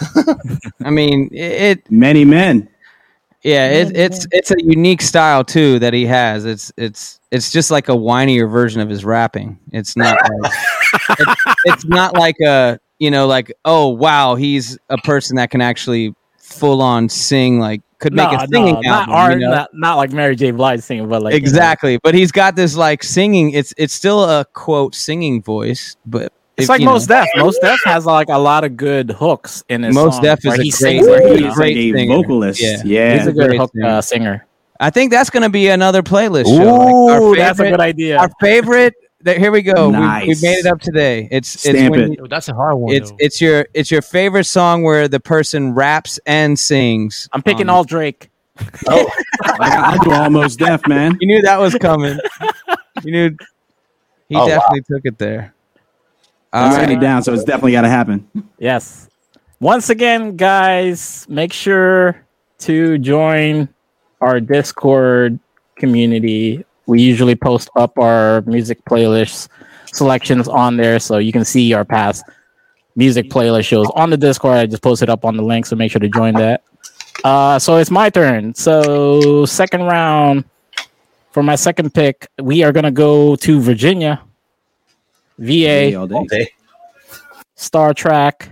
I mean, it. Many men. Yeah, it, it's it's a unique style too that he has. It's it's it's just like a whinier version of his rapping. It's not like it's, it's not like a you know like oh wow he's a person that can actually full on sing like could make No, a singing no, not album. R, you know? not, not like Mary J. Blige singing, but like you know, Exactly, but he's got this like singing. It's it's still a quote singing voice, but it's if, like you know, Mos Def. Mos Def has like a lot of good hooks in his Mos songs Def is where a he great- sings where he's he a is. great Like a singer. vocalist. Yeah. Yeah. He's a good great hook singer. uh, singer. I think that's going to be another playlist show. Like, Ooh, our that's a favorite- good idea. Our favorite. There, here we go. We, Nice. we made it up today. It's it's Stamp when it. you- Yo, that's a hard one. it's though. it's your it's your favorite song where the person raps and sings. I'm picking Um, all Drake. Oh, I'll do Almost Deaf, man. You knew that was coming. You knew he Oh, wow. definitely took it there. All I'm right. writing it down, so it's definitely got to happen. Yes. Once again, guys, make sure to join our Discord community. We usually post up our music playlist selections on there, so you can see our past music playlist shows on the Discord. I just posted up on the link, so make sure to join that. Uh, so it's my turn. So second round for my second pick, we are gonna go to Virginia, V A, All day. all day. Star Trek.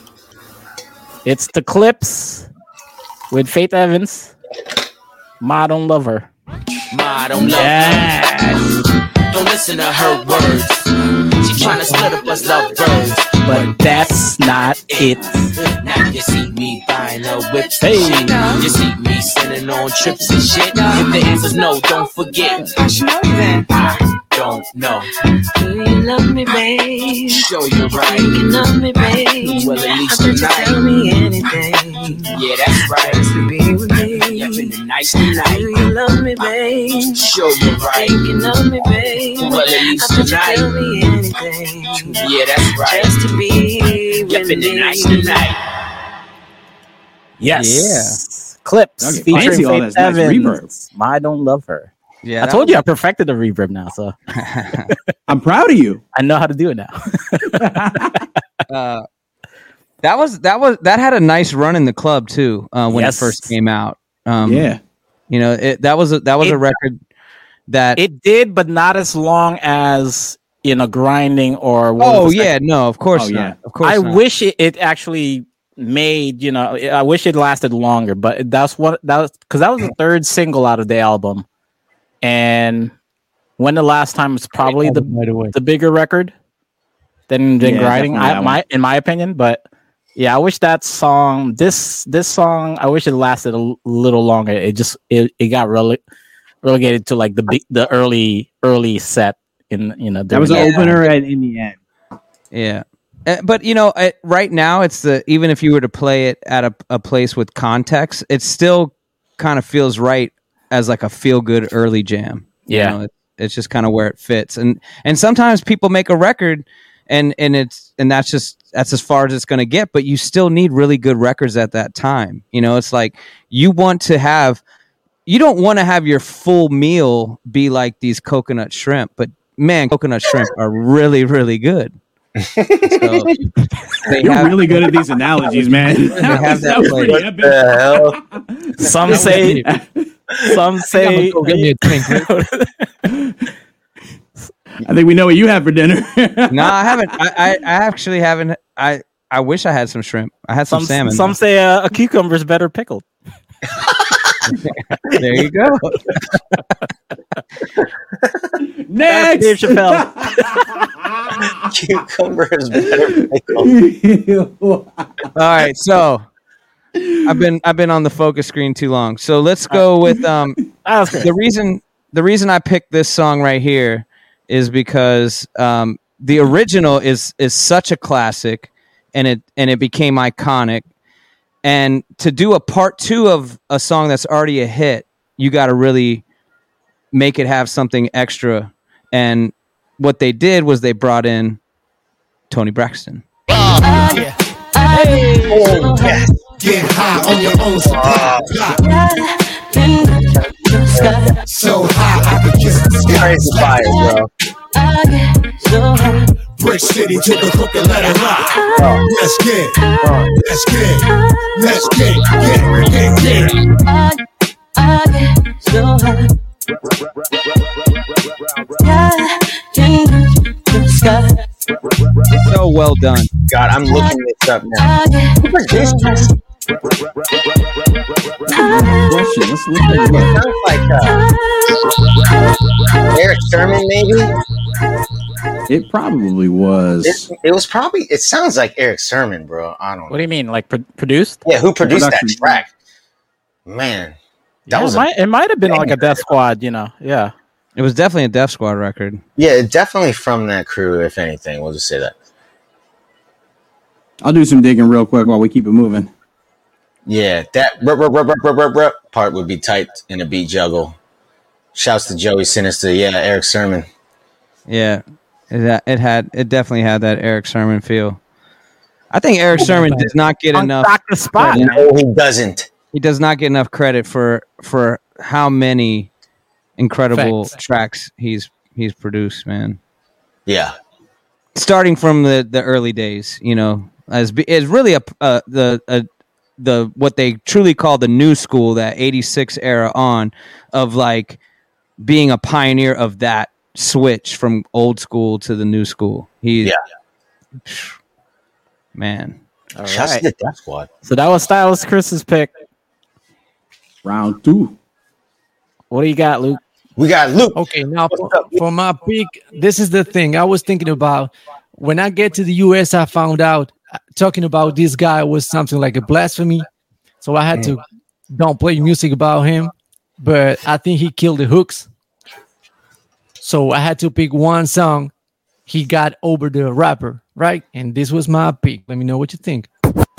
It's the Clips with Faith Evans. Ma Don't Love Her. Ma don't love Yes. Don't listen to her words. She tryna split up us lovebirds. But that's not it. Now you see me buying her whips Hey. and shit. You see me sending on trips and shit. If the answer's no, don't forget. I don't don't know. Do you love me, babe? Show you right. Thinking of me, babe. Well, at least How could you tonight. tell me anything? Yeah, that's right. Just to be with me. Yep, in the nice tonight. Do you love me, babe? Show you right. Thinking of me, babe. Well, at least How could you tonight. tell me anything? Yeah, that's right. Just to be Yep, with in the me. nice tonight. Yes. Clips Okay, featuring fancy all Faith this nice Evans. reverb. I don't love her. Yeah, I that told was- you I perfected the reverb now, so I'm proud of you. I know how to do it now. uh, that was that was that had a nice run in the club too uh, when Yes. it first came out. Um, Yeah. you know it, that was a, that was It- a record that. It did, but not as long as you know grinding or. what oh was the yeah, second- no, of course Oh, not. yeah. Of course, I not. wish it, it actually made you know. I wish it lasted longer, but that's what that was because that was the third single out of the album, and when the last time it's probably the By the way. the bigger record than than Yeah, grinding. definitely I, that my one. in my opinion, but yeah, I wish that song this this song I wish it lasted a l- little longer. It just it, it got rele- relegated to like the big the early early set in you know That was during the the- opener at, in the end. Yeah. Uh, But you know, uh, right now it's the even if you were to play it at a, a place with context, it still kind of feels right as like a feel good early jam. You Yeah. know, it, it's just kind of where it fits. And and sometimes people make a record and and it's and that's just that's as far as it's going to get, but you still need really good records at that time. You know, it's like you want to have you don't want to have your full meal be like these coconut shrimp, but man, coconut shrimp are really really good. So they You're have, really good at these analogies, man. they have that was flavor. pretty epic. The hell? some say some say Go get me a drink. I think we know what you have for dinner. No, I haven't. I, I, I actually haven't. I, I wish I had some shrimp. I had some, some salmon. some say uh, a cucumber is better pickled. There you go. Next. Dave Chappelle. Cucumber is better pickled. All right, so I've been I've been on the focus screen too long. So let's go with um That was great. the reason the reason I picked this song right here is because um the original is is such a classic and it and it became iconic. And to do a part two of a song that's already a hit, you got to really make it have something extra. And what they did was they brought in Tony Braxton. Get high on your own supply. So high, I could kiss the sky. Crazy fire, bro. Brick City to the crooked letter rock. Let's get, let's get, let's get, get, So well done. God, I'm looking this up now. Who produced this? Question. Let's look at It it. sounds like uh, Eric Sherman, maybe. It probably was. It, it was probably. It sounds like Eric Sherman, bro. I don't What know. do you mean, like pro- produced? Yeah, who produced that Production. track? Man, that Yeah, was it, a, might, it might have been like a Death Squad, you know. Yeah. It was definitely a Def Squad record. yeah, definitely from that crew. If anything, we'll just say that. I'll do some digging real quick while we keep it moving. Yeah, that rup, rup, rup, rup, rup, rup, rup part would be tight in a beat juggle. Shouts to Joey Sinister. Yeah, Eric Sherman. Yeah, it had, it had it definitely had that Eric Sherman feel. I think Eric Sherman does not get enough. Unlock the spot. No, he doesn't. He does not get enough credit for for how many incredible Facts. tracks he's he's produced, man. Yeah. Starting from the, the early days, you know, as be- is really a uh, the a, the what they truly call the new school, that eighty-six era on, of like being a pioneer of that switch from old school to the new school. He, Yeah. man. All Shouts right. to the Death Squad. So that was Stylist Chris's pick. Round two. What do you got, Luke? We got Luke. Okay, now for, for my pick, this is the thing I was thinking about. When I get to the U S, I found out uh, talking about this guy was something like a blasphemy. So I had to don't play music about him. But I think he killed the hooks. So I had to pick one song he got over the rapper, right? And this was my pick. Let me know what you think.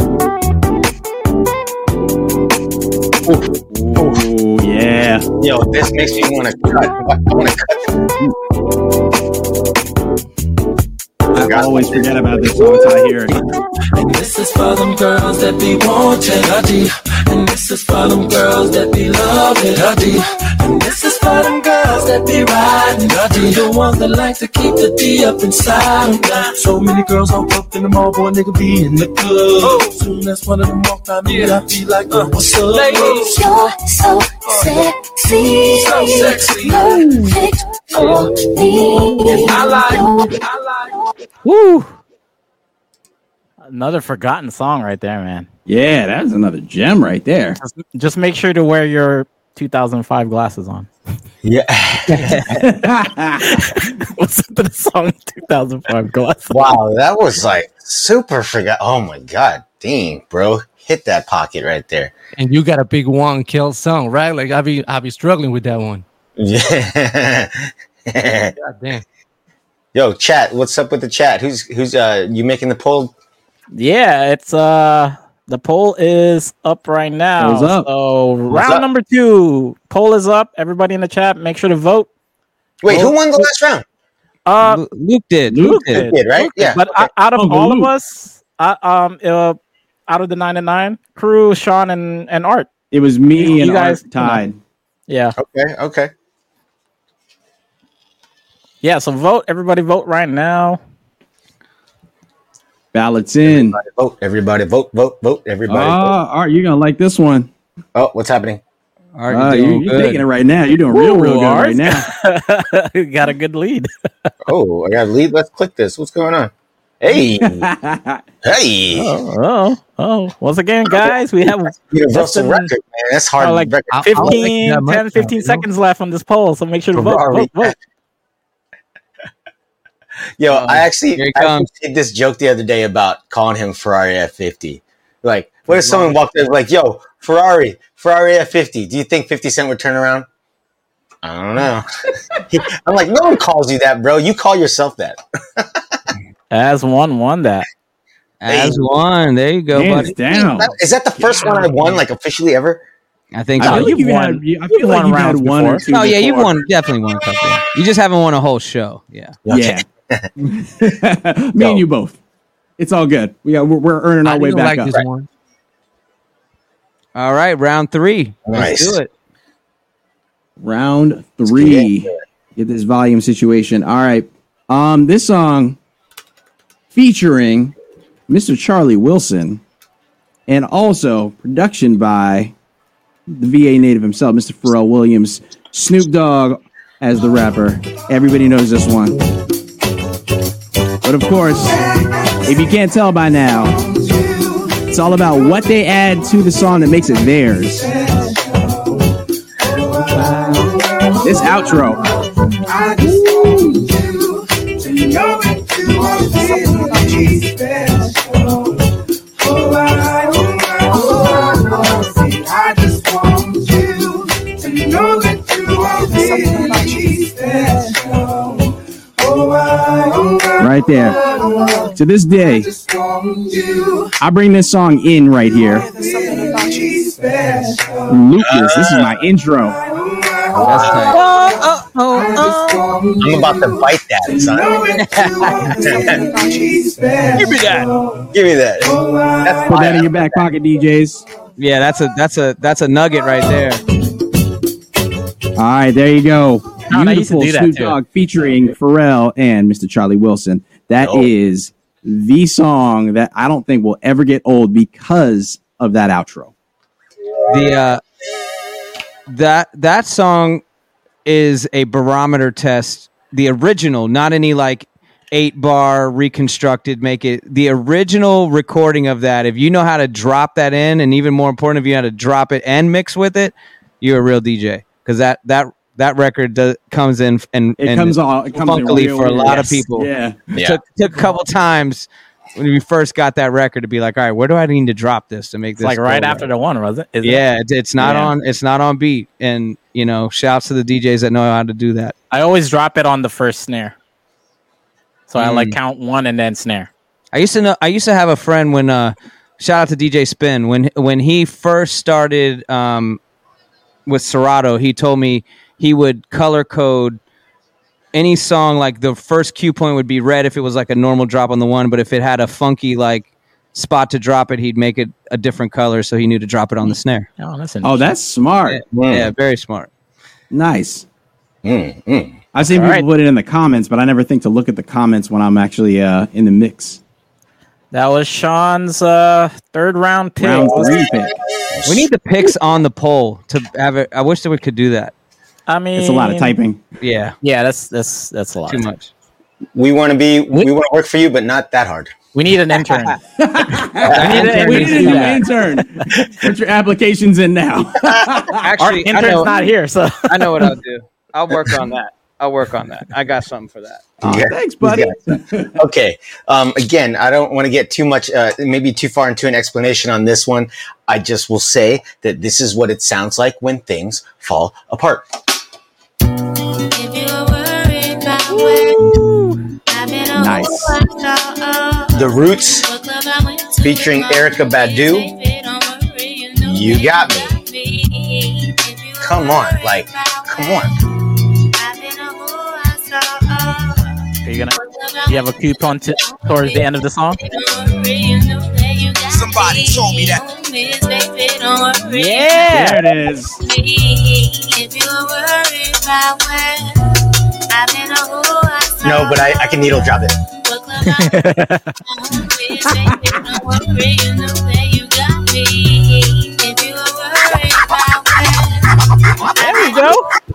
Oh yeah. Yo, this makes me want to cut. I want to cut. I always forget about this song until I hear it. And this is for them girls that be wanting a D. And this is for them girls that be loving a D. And this is for them girls that be riding a D. The ones that like to keep the D up inside them. So many girls on up in the mall, boy, nigga be in the club. Soon as one of them walk by me, I be like, uh, what's up? You're so sexy, so sexy, perfect for me. I like, I like. Woo! Another forgotten song right there, man. Yeah, that's another gem right there. Just, just make sure to wear your two thousand five glasses on. Yeah. What's up to the song two thousand five glasses? Wow, that was like super forgot. Oh my god, dang, bro, hit that pocket right there. And you got a big one kill song, right? Like I be I be struggling with that one. Yeah. God damn. Yo, chat, what's up with the chat? Who's who's uh you making the poll? Yeah, it's uh the poll is up right now. Poll's up. So round up? number two, poll is up. Everybody in the chat, make sure to vote. Wait, Vote. who won the last round? Uh, Lu- Luke did. Luke Luke did. Luke did, right? Yeah. But okay. o- out of Oh, all Luke. of us, uh, um, uh, out of the nine and nine crew, Sean and, and Art. It was me You and guys- Art tied. Yeah, Okay, okay. yeah. So vote, everybody, vote right now. Ballots in. Everybody vote, everybody vote, vote, vote, everybody. vote. Ah, Art, you're gonna like this one. Oh, what's happening? Art, Ah, you're you, doing you're good. taking it right now. You're doing real, Ooh, real good Art. right now. You got a good lead. Oh, I got to lead. Let's click this. What's going on? Hey, hey. Oh, oh, oh. Once again, guys, we have Universal than- record, man. That's hard. uh, like record. I'll- I'll like fifteen, that much ten, now, fifteen you know? seconds left on this poll. So make sure to vote, Ferrari. vote, vote. Yo, I actually, Here it I actually comes. did this joke the other day about calling him Ferrari F fifty. Like, what if someone walked in like, yo, Ferrari, Ferrari F fifty. Do you think fifty Cent would turn around? I don't know. I'm like, no one calls you that, bro. You call yourself that. As one won that. As one. There you go, Hands buddy. down. Is that the first one I won, like, officially ever? I think I so. feel like you've you've won- had. you- I you've feel like won you've had rounds one or before. two. Oh yeah, you've before. won definitely won a couple. You just haven't won a whole show. Yeah. Yeah. Me and you both. It's all good. We got. We're, we're earning our I way didn't back like up. this one. All right, round three. Nice. Let's do it. Round three. Get this volume situation. All right. Um, this song featuring Mister Charlie Wilson, and also production by the V A native himself, Mister Pharrell Williams. Snoop Dogg as the rapper. Everybody knows this one. But of course, if you can't tell by now, it's all about what they add to the song that makes it theirs. This outro. I just want you to know that you are really special. Oh, I, oh, I, oh, I, see, I just want you to know that you are really special. Oh, I, oh, I, Right there. To this day, just want you I bring this song in right here. really special. Lucas, this is my intro. That's tight. I'm about to bite that, son. Give me that. Give me that. That's Put that in fire. your back pocket, D Js. Yeah, that's a that's a that's a nugget right there. All right, there you go. No, I used to Beautiful do that Snoop too. Dogg featuring Pharrell and Mister Charlie Wilson. That Oh. is the song that I don't think will ever get old because of that outro. The uh, that that song is a barometer test. The original, not any like eight bar reconstructed. Make it the original recording of that. If you know how to drop that in, and even more important, if you know how to drop it and mix with it, you're a real D J. Because that that that record does, comes in and It and comes all it comes in funkily real for a weird. lot of Yes. people. Yeah. Yeah. Took took a couple times. when we first got that record to be like, all right, where do I need to drop this to make It's this like right go after the one, was it? Is it? Yeah, it- it's not Yeah. on. It's not on beat, and you know, shouts to the D Js that know how to do that. I always drop it on the first snare. So I like Mm. count one and then snare. I used to know. I used to have a friend when. Uh, shout out to D J Spin when when he first started um, with Serato. He told me he would color code any song. Like the first cue point would be red if it was like a normal drop on the one, but if it had a funky like spot to drop it, he'd make it a different color so he knew to drop it on the snare. Oh, that's Oh, that's smart. Yeah, yeah, very smart. Nice. Mm, mm. I've seen All people right. put it in the comments, but I never think to look at the comments when I'm actually uh, in the mix. That was Sean's uh, third round pick. Round three pick. We need the picks on the poll to have it. I wish that we could do that. I mean, It's a lot of typing. Yeah, Yeah, that's that's that's a lot. too much. We want to be, we want to work for you, but not that hard. We need an intern. we need, a, we need a new intern. Put your applications in now. Our Actually, I intern's know, not here, so I know what I'll do. I'll work on that. I'll work on that. I got something for that. Oh, Yeah. thanks, buddy. Okay. Um, again, I don't want to get too much, uh, maybe too far into an explanation on this one. I just will say that this is what it sounds like when things fall apart. Nice. The Roots featuring Erykah Badu. You got me. Come on, like, come on. are you gonna? You have a coupon t- towards the end of the song. Somebody told me that. Yeah. There it is. No, but I, I can needle drop it. There we go.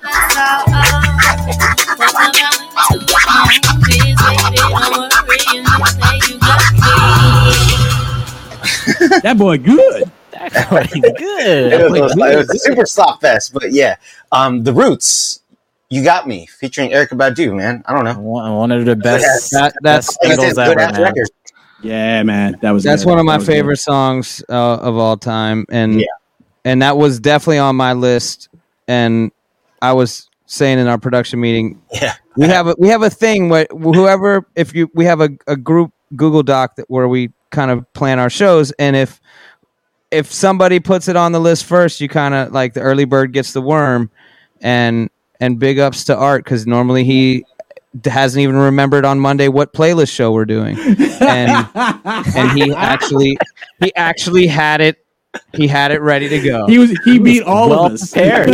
That boy good. That's pretty good. It was, a, it was a super slop fest, but yeah. Um, The Roots, You Got Me, featuring Erykah Badu, man. I don't know. One, one of the best. That- that's- best Like I said, singles good ever, ass man. record. Yeah, man. That was That's good. one of my That was good. favorite songs uh, of all time, and Yeah. and that was definitely on my list. And I was saying in our production meeting, Yeah. we have a we have a thing where whoever, if you we have a, a group Google Doc that where we kind of plan our shows, and if if somebody puts it on the list first, you kind of like the early bird gets the worm, and and big ups to Art because normally he hasn't even remembered on Monday what playlist show we're doing, and and he actually he actually had it he had it ready to go. He was he beat all well of us. prepared.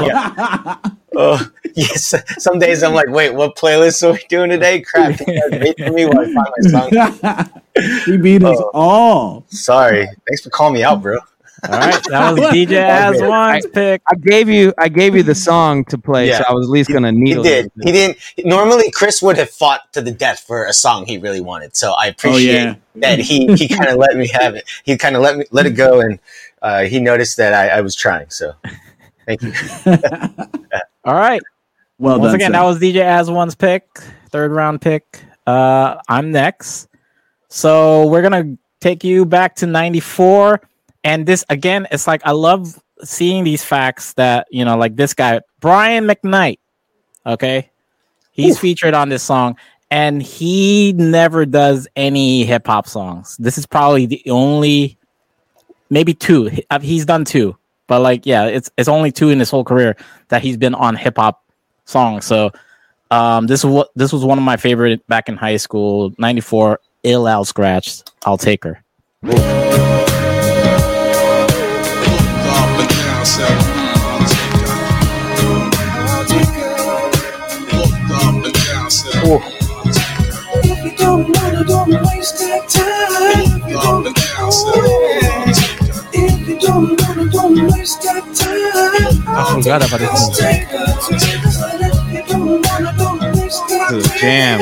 Oh, yes. Some days I'm like, wait, what playlist are we doing today? Crap. You guys wait for me while I find my song. He beat us Oh. all. Sorry. Thanks for calling me out, bro. All right, that was D J As One's pick. I gave you I gave you the song to play, Yeah. so I was at least gonna He needle did. it. He didn't. Normally, Chris would have fought to the death for a song he really wanted. So I appreciate yeah. that he, he kind of let me have it. He kind of let me let it go, and uh, he noticed that I, I was trying. So thank you. All right. Well Once done. again, sir. that was D J As One's pick, third round pick. Uh, I'm next. So we're gonna take you back to ninety-four, and this again, it's like I love seeing these facts that you know, like this guy Brian McKnight. Okay, he's featured on this song, and he never does any hip hop songs. This is probably the only, maybe two. He- uh, He's done two, but like, yeah, it's it's only two in his whole career that he's been on hip hop songs. So, um, this is what this was one of my favorite back in high school. ninety-four, Ill Al Scratch. I'll take her. If you don't wanna, don't waste that time. If you don't, if you don't wanna, don't waste that time. I forgot about this song. Take her to if you don't wanna, don't waste that This is a jam.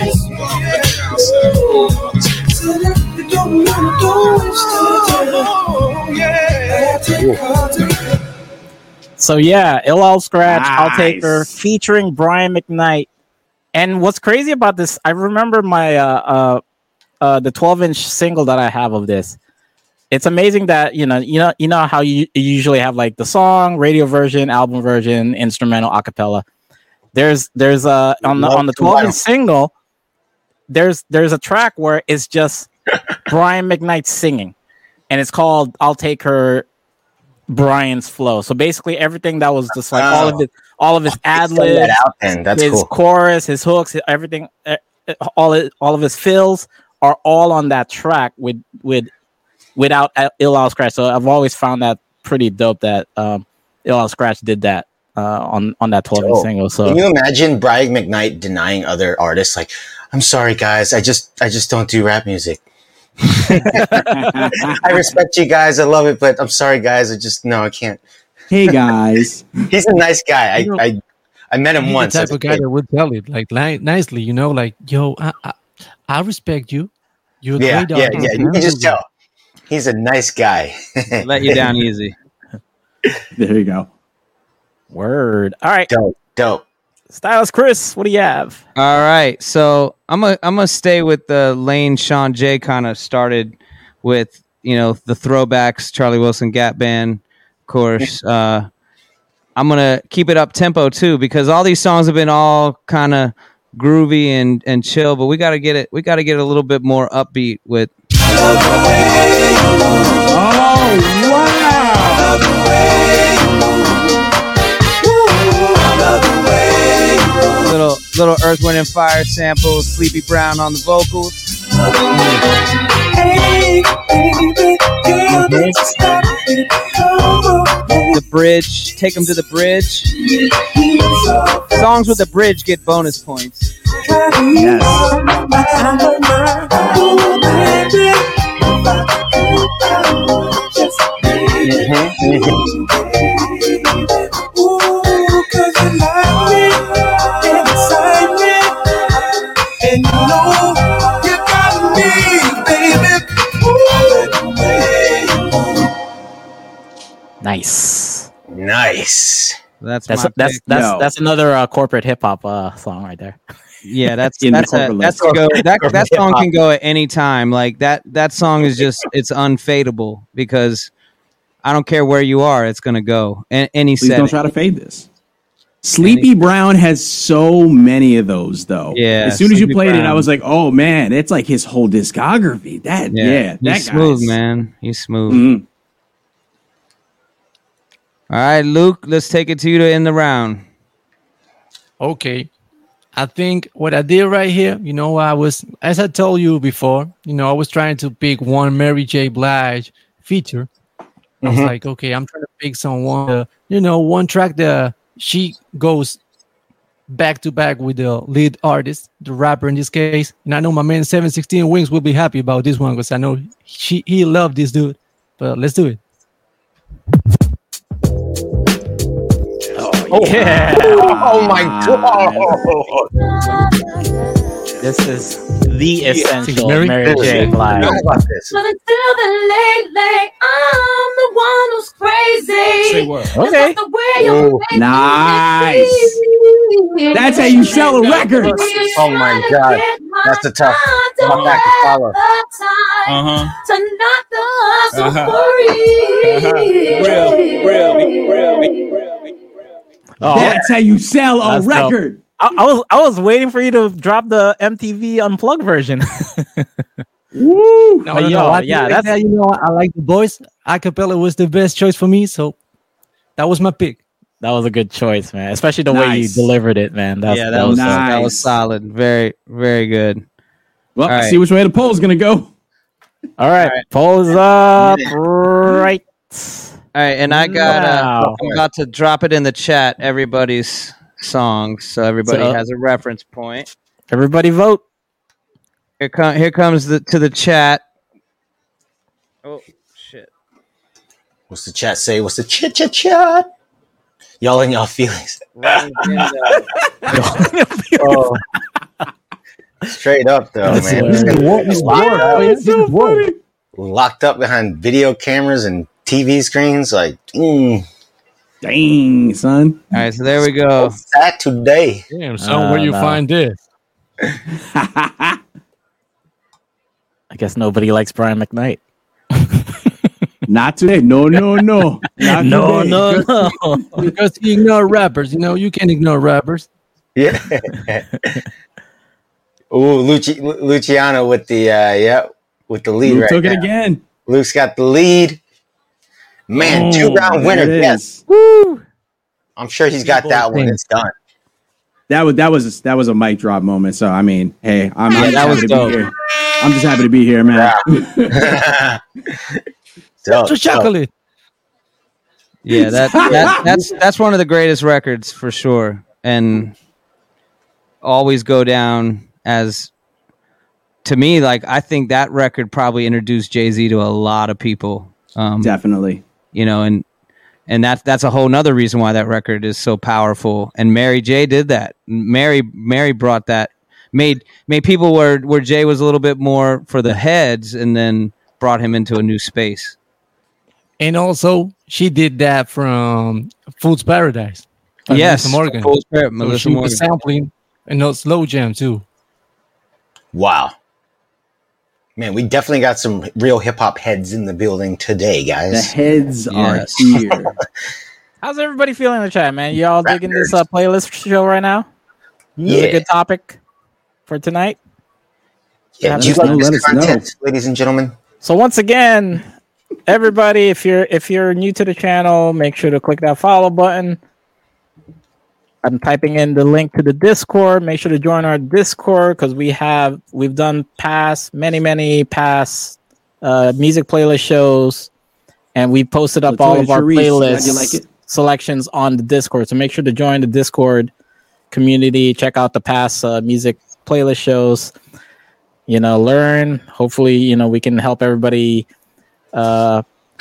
Said if you don't wanna, don't waste that time. Yeah, take her to So yeah, Ill Al Scratch, I'll take her, Nice. featuring Brian McKnight. And what's crazy about this, I remember my uh, uh uh, the twelve inch single that I have of this. It's amazing that you know, you know, you know how you, you usually have like the song, radio version, album version, instrumental, acapella. There's there's a on the on the twelve inch single. There's there's a track where it's just Brian McKnight singing, and it's called "I'll Take Her." Brian's flow. So basically, everything that was just like oh. all of it, all of his ad libs, his cool. chorus, his hooks, his, everything, uh, all it, all of his fills are all on that track with with without Ill Al Scratch. So I've always found that pretty dope that um, Ill Al Scratch did that uh, on on that twelve inch single. So can you imagine Brian McKnight denying other artists like, "I'm sorry, guys, I just I just don't do rap music." I respect you guys. I love it, but I'm sorry, guys. I just no, I can't. Hey, guys. He's a nice guy. I I, I met him He's once. The type of guy that would tell it like li- nicely, you know, like yo, I, I, I respect you. You're a yeah, great yeah, artist. yeah. You can just tell. He's a nice guy. Let you down easy. There you go. Word. All right. Dope. Dope. Stylist Chris, what do you have? All right, so I'm gonna I'm gonna stay with the lane Sean J kind of started with, you know, the throwbacks, Charlie Wilson, Gap Band, of course. Uh, I'm gonna keep it up tempo too because all these songs have been all kind of groovy and, and chill, but we gotta get it we gotta get a little bit more upbeat with. Oh Little little Earth, Wind and Fire sample, Sleepy Brown on the vocals. Hey, baby, girl, don't you stop it. Come on, baby. The bridge, take them to the bridge. Songs with the bridge get bonus points. Nice. Nice. That's that's my that's pick. that's No. that's another uh, corporate hip hop uh, song right there. Yeah, that's In the that's a, corporate that's list. go, that that song can go at any time. Like that that song is just it's unfadable because I don't care where you are, it's gonna go. A- any Please setting. don't try to fade this. Sleepy Brown has so many of those, though. Yeah, As soon as you Sleepy played it, Brown. I was like, "Oh man, it's like his whole discography." That yeah, that he's smooth, guy's- man. He's smooth. Mhm. All right, Luke, let's take it to you to end the round. Okay. I think what I did right here, you know, I was, as I told you before, you know, I was trying to pick one Mary J. Blige feature. I was Mhm. like, okay, I'm trying to pick someone, uh, you know, one track that she goes back to back with the lead artist, the rapper in this case. And I know my man seven sixteen Wings will be happy about this one because I know she he loved this dude. But let's do it. Oh yeah! Oh my god! This is the essential Mary Mary J. Blige. How about this? But until the late, late, I'm the one who's crazy. Say what? Just Okay. like the way you Oh, make nice. me That's how you sell a record. Oh my god, that's a tough. Don't I'm back to follow. have the time Uh-huh. to knock the hustle Uh-huh. free. Real, real, real, real. Oh, That's how you sell a That's dope. record. I, I was I was waiting for you to drop the M T V Unplugged version. Woo! No, But no, yo, no. I yeah, like that's- that, you know, I like the voice. Acapella was the best choice for me, so that was my pick. That was a good choice, man. Especially the way you Nice. delivered it, man. That's, yeah, that, was nice. that was solid. Very, very good. Well, All right. see which way the poll's gonna go. all right. Polls up right. All right, and I got uh, Wow. I'm about to drop it in the chat, everybody's songs, so everybody So- has a reference point. Everybody vote. Here, com- here comes the to the chat. Oh shit! What's the chat say? What's the chit chat chat? Y'all in y'all feelings. Wrong window. Oh. Straight up though, That's man. hilarious. Just gonna What get is locked, what? up, Oh, yeah, this is what? locked up behind video cameras and T V screens. Like, mm, Dang, son. All right, so there we go. what's that today? Damn, son, where Uh, you no. find this? I guess nobody likes Brian McKnight. Not today. No, no, no. Not no, today. no, no. Because you ignore rappers. You know, you can't ignore rappers. Yeah. Ooh, Luci- Luciano with the uh, yeah with the lead Luke right took now. it again. Luke's got the lead. Man, Oh, two round there winner. it Yes. is. Woo! I'm sure he's got that one. It's done. That was that was that was a mic drop moment. So I mean, hey, I'm, Yeah, I'm just that was happy to dope. be here. I'm just happy to be here, man. Dope, So dope. chocolate. Yeah, that, that that's that's one of the greatest records for sure, and always go down as, to me, like I think that record probably introduced Jay-Z to a lot of people. Um, Definitely. You know, and and that's that's a whole nother reason why that record is so powerful. And Mary J did that. Mary Mary brought that, made made people where where Jay was a little bit more for the heads, and then brought him into a new space. And also, she did that from Fool's Paradise. by Yes, Melissa Morgan. Fool's Paradise, So Melissa she Morgan. was sampling and no slow jam too. Wow. Man, we definitely got some real hip hop heads in the building today, The guys. heads Yes. are here. How's everybody feeling in the chat, man? Y'all digging this uh, playlist show right now? This is Yeah. a good topic for tonight. Yeah, do you Let us like know, this let us content, ladies and gentlemen? So once again, everybody, if you're if you're new to the channel, make sure to click that follow button. I'm typing in the link to the Discord. Make sure to join our Discord because we have we've done past many many past uh, music playlist shows, and we posted up Latoya all of our Sharice, glad playlist you like it. selections on the Discord. So make sure to join the Discord community. Check out the past uh, music playlist shows. You know, learn. Hopefully, you know we can help everybody. Uh,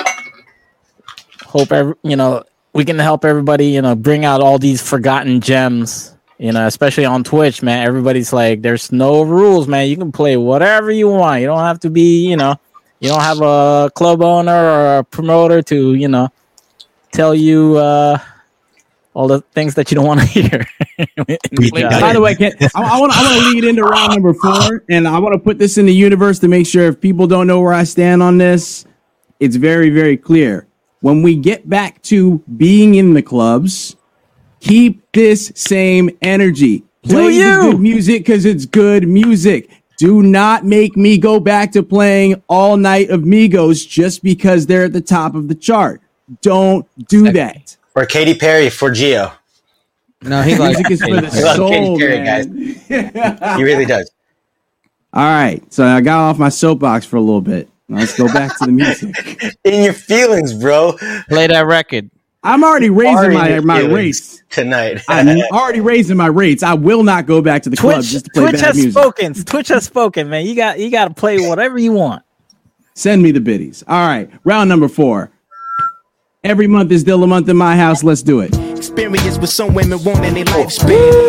hope every, you know we can help everybody. You know, bring out all these forgotten gems. You know, especially on Twitch, man. Everybody's like, "There's no rules, man. You can play whatever you want. You don't have to be, you know, you don't have a club owner or a promoter to, you know, tell you uh, all the things that you don't want to hear." By the way, can, I want I want to lead into round number four, and I want to put this in the universe to make sure if people don't know where I stand on this, it's very very clear. When we get back to being in the clubs, keep this same energy. Play Do you? the good music because it's good music. Do not make me go back to playing All Night of Migos just because they're at the top of the chart. Don't do that. Or Katy Perry for Geo. No, he likes Music is for the I love soul, Katy Perry, man. He really does. All right, so I got off my soapbox for a little bit. Let's go back to the music. In your feelings, bro. Play that record. I'm already raising Are in my, your my feelings rates. tonight. I'm already raising my rates. I will not go back to the club Twitch, just to play Twitch bad has music. spoken. Twitch has spoken, man. You got you got to play whatever you want. Send me the biddies. All right, round number four. Every month is still a month in my house. Let's do it. Experience with some women wanting their lifespan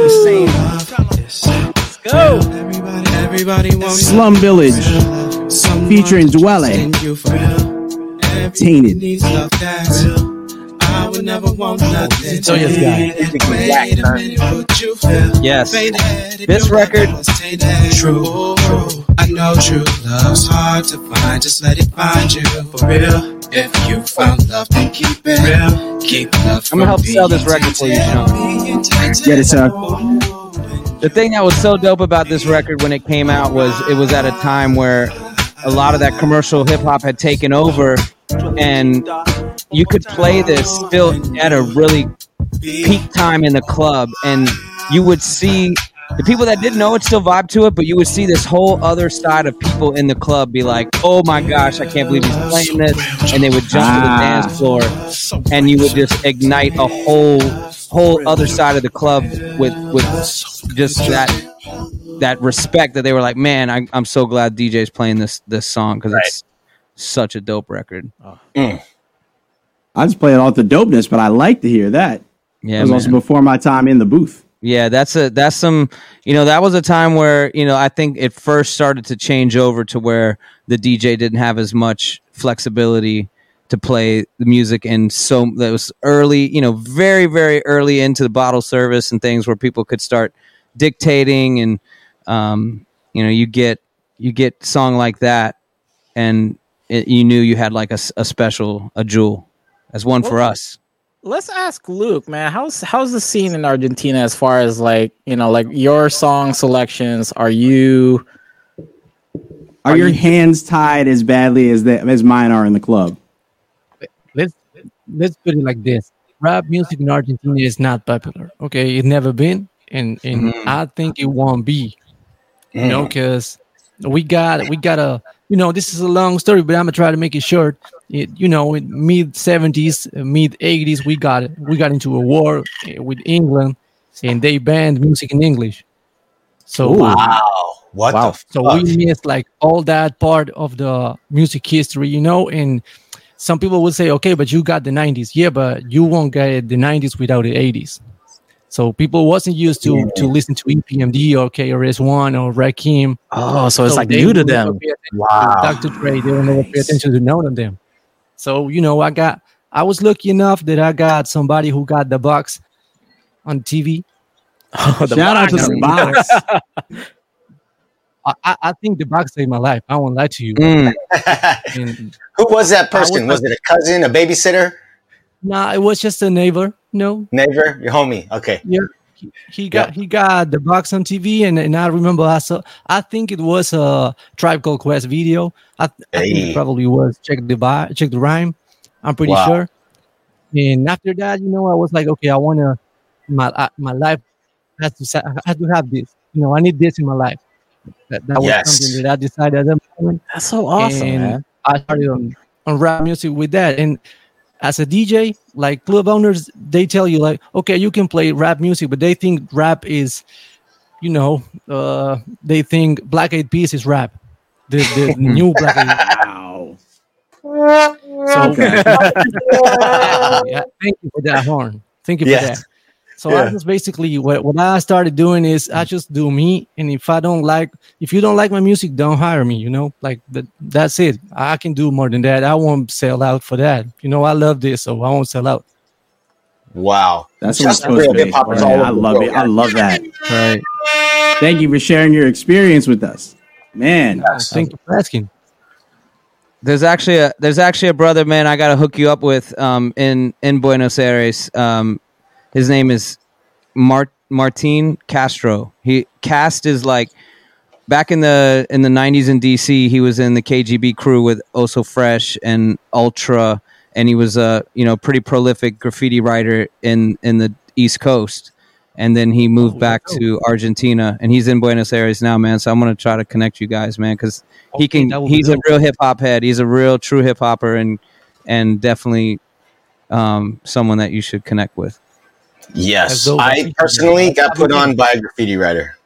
the same. Let's go. Everybody, everybody wants Slum Village someone featuring to Dwelle. send you for real. Tainted. Needs love that's real. I would never want nothing. So yes, guy. Wait a minute, would you feel? Yes. Faded, This you record- was tainted. True, true. I know true love's hard to find. Just let it find you for real. If you found love, then keep it real. Keep love. I'm gonna help sell this record for you, Sean. Get it, sir. The thing that was so dope about this record when it came out was it was at a time where a lot of that commercial hip hop had taken over, and you could play this still at a really peak time in the club, and you would see the people that didn't know it still vibe to it, but you would see this whole other side of people in the club be like, "Oh my gosh, I can't believe he's playing this," and they would jump to the Ah. dance floor, and you would just ignite a whole whole other side of the club with with just that that respect that they were like, "Man, I, I'm so glad D J's playing this this song because it's such a dope record." Mm. I just play it off the dopeness, but I like to hear that. Yeah, it was man. also before my time in the booth. Yeah, that's a that's some you know that was a time where you know I think it first started to change over to where the D J didn't have as much flexibility to play the music, and so that was early, you know, very very early into the bottle service and things where people could start dictating, and um, you know you get you get a song like that, and it, you knew you had like a, s- a special, a jewel, as one for Well, us. Let's ask Luke, man. How's how's the scene in Argentina as far as like you know, like your song selections? Are you Are, Are your you- hands tied as badly as the, as mine are in the club? let's let's put it like this: rap music in Argentina is not popular. Okay, it's never been, and and Mhm. I think it won't be. You know, Mm. because we got we got a you know this is a long story, but I'm gonna try to make it short. It, you know, in mid seventies, mid eighties, we got we got into a war uh, with England, and they banned music in English. So Wow. What Wow. the so fuck? we missed like all that part of the music history, you know. And some people would say, okay, but you got the nineties. Yeah, but you won't get the nineties without the eighties. So people wasn't used to to listen to E P M D or K R S One or Rakim. Oh, so it's So like they new to will never them. pay attention Wow. to Doctor Dre. They will never pay attention to none of them. So you know, I got I was lucky enough that I got somebody who got the box on T V. Oh, the Shout out to box. the box. I, I I think the box saved my life. I won't lie to you. Mm. And, Who was that I was person? Was like- it a cousin, a babysitter, nah, it was just a neighbor. No, neighbor, your homie? Okay. yeah, he, he got he got the box on T V, and, and I remember I saw. I think it was a Tribe Called Quest video. I, I think Hey. it probably was. Check the vi- check the rhyme. I'm pretty Wow. sure. And after that, you know, I was like, okay, I wanna my uh, my life has to sa- has to have this. You know, I need this in my life. That, that was Yes. something that I decided at that moment. That's so awesome, and man. I started on, on rap music with that. And as a D J, like club owners, they tell you like, okay, you can play rap music, but they think rap is, you know, uh, they think Black Eyed Peas is rap, the the new Black Eyed. Wow. So Okay. yeah, thank you for that horn. Thank you Yes. for that. So I Yeah. just basically what, what I started doing is I just do me, and if I don't like, if you don't like my music, don't hire me. You know, like that. That's it. I can do more than that. I won't sell out for that. You know, I love this, so I won't sell out. Wow. That's what it's Just supposed real to be. hip hoppers Right, all over I the love world. it. I love that. Right. Thank you for sharing your experience with us, man. Thank you for asking. There's actually a there's actually a brother, man, I gotta hook you up with um in in Buenos Aires. Um, his name is Mart Martin Castro. He Cast is like back in the in the nineties in D C. He was in the K G B crew with Oso Fresh and Ultra, and he was a you know pretty prolific graffiti writer in in the East Coast. And then he moved Oh, back dope. to Argentina, and he's in Buenos Aires now, man. So I'm gonna try to connect you guys, man, because he Okay, can. that would be He's a dope. real hip hop head. He's a real true hip hopper, and and definitely um, someone that you should connect with. Yes. That's dope. I personally got put on by a graffiti writer.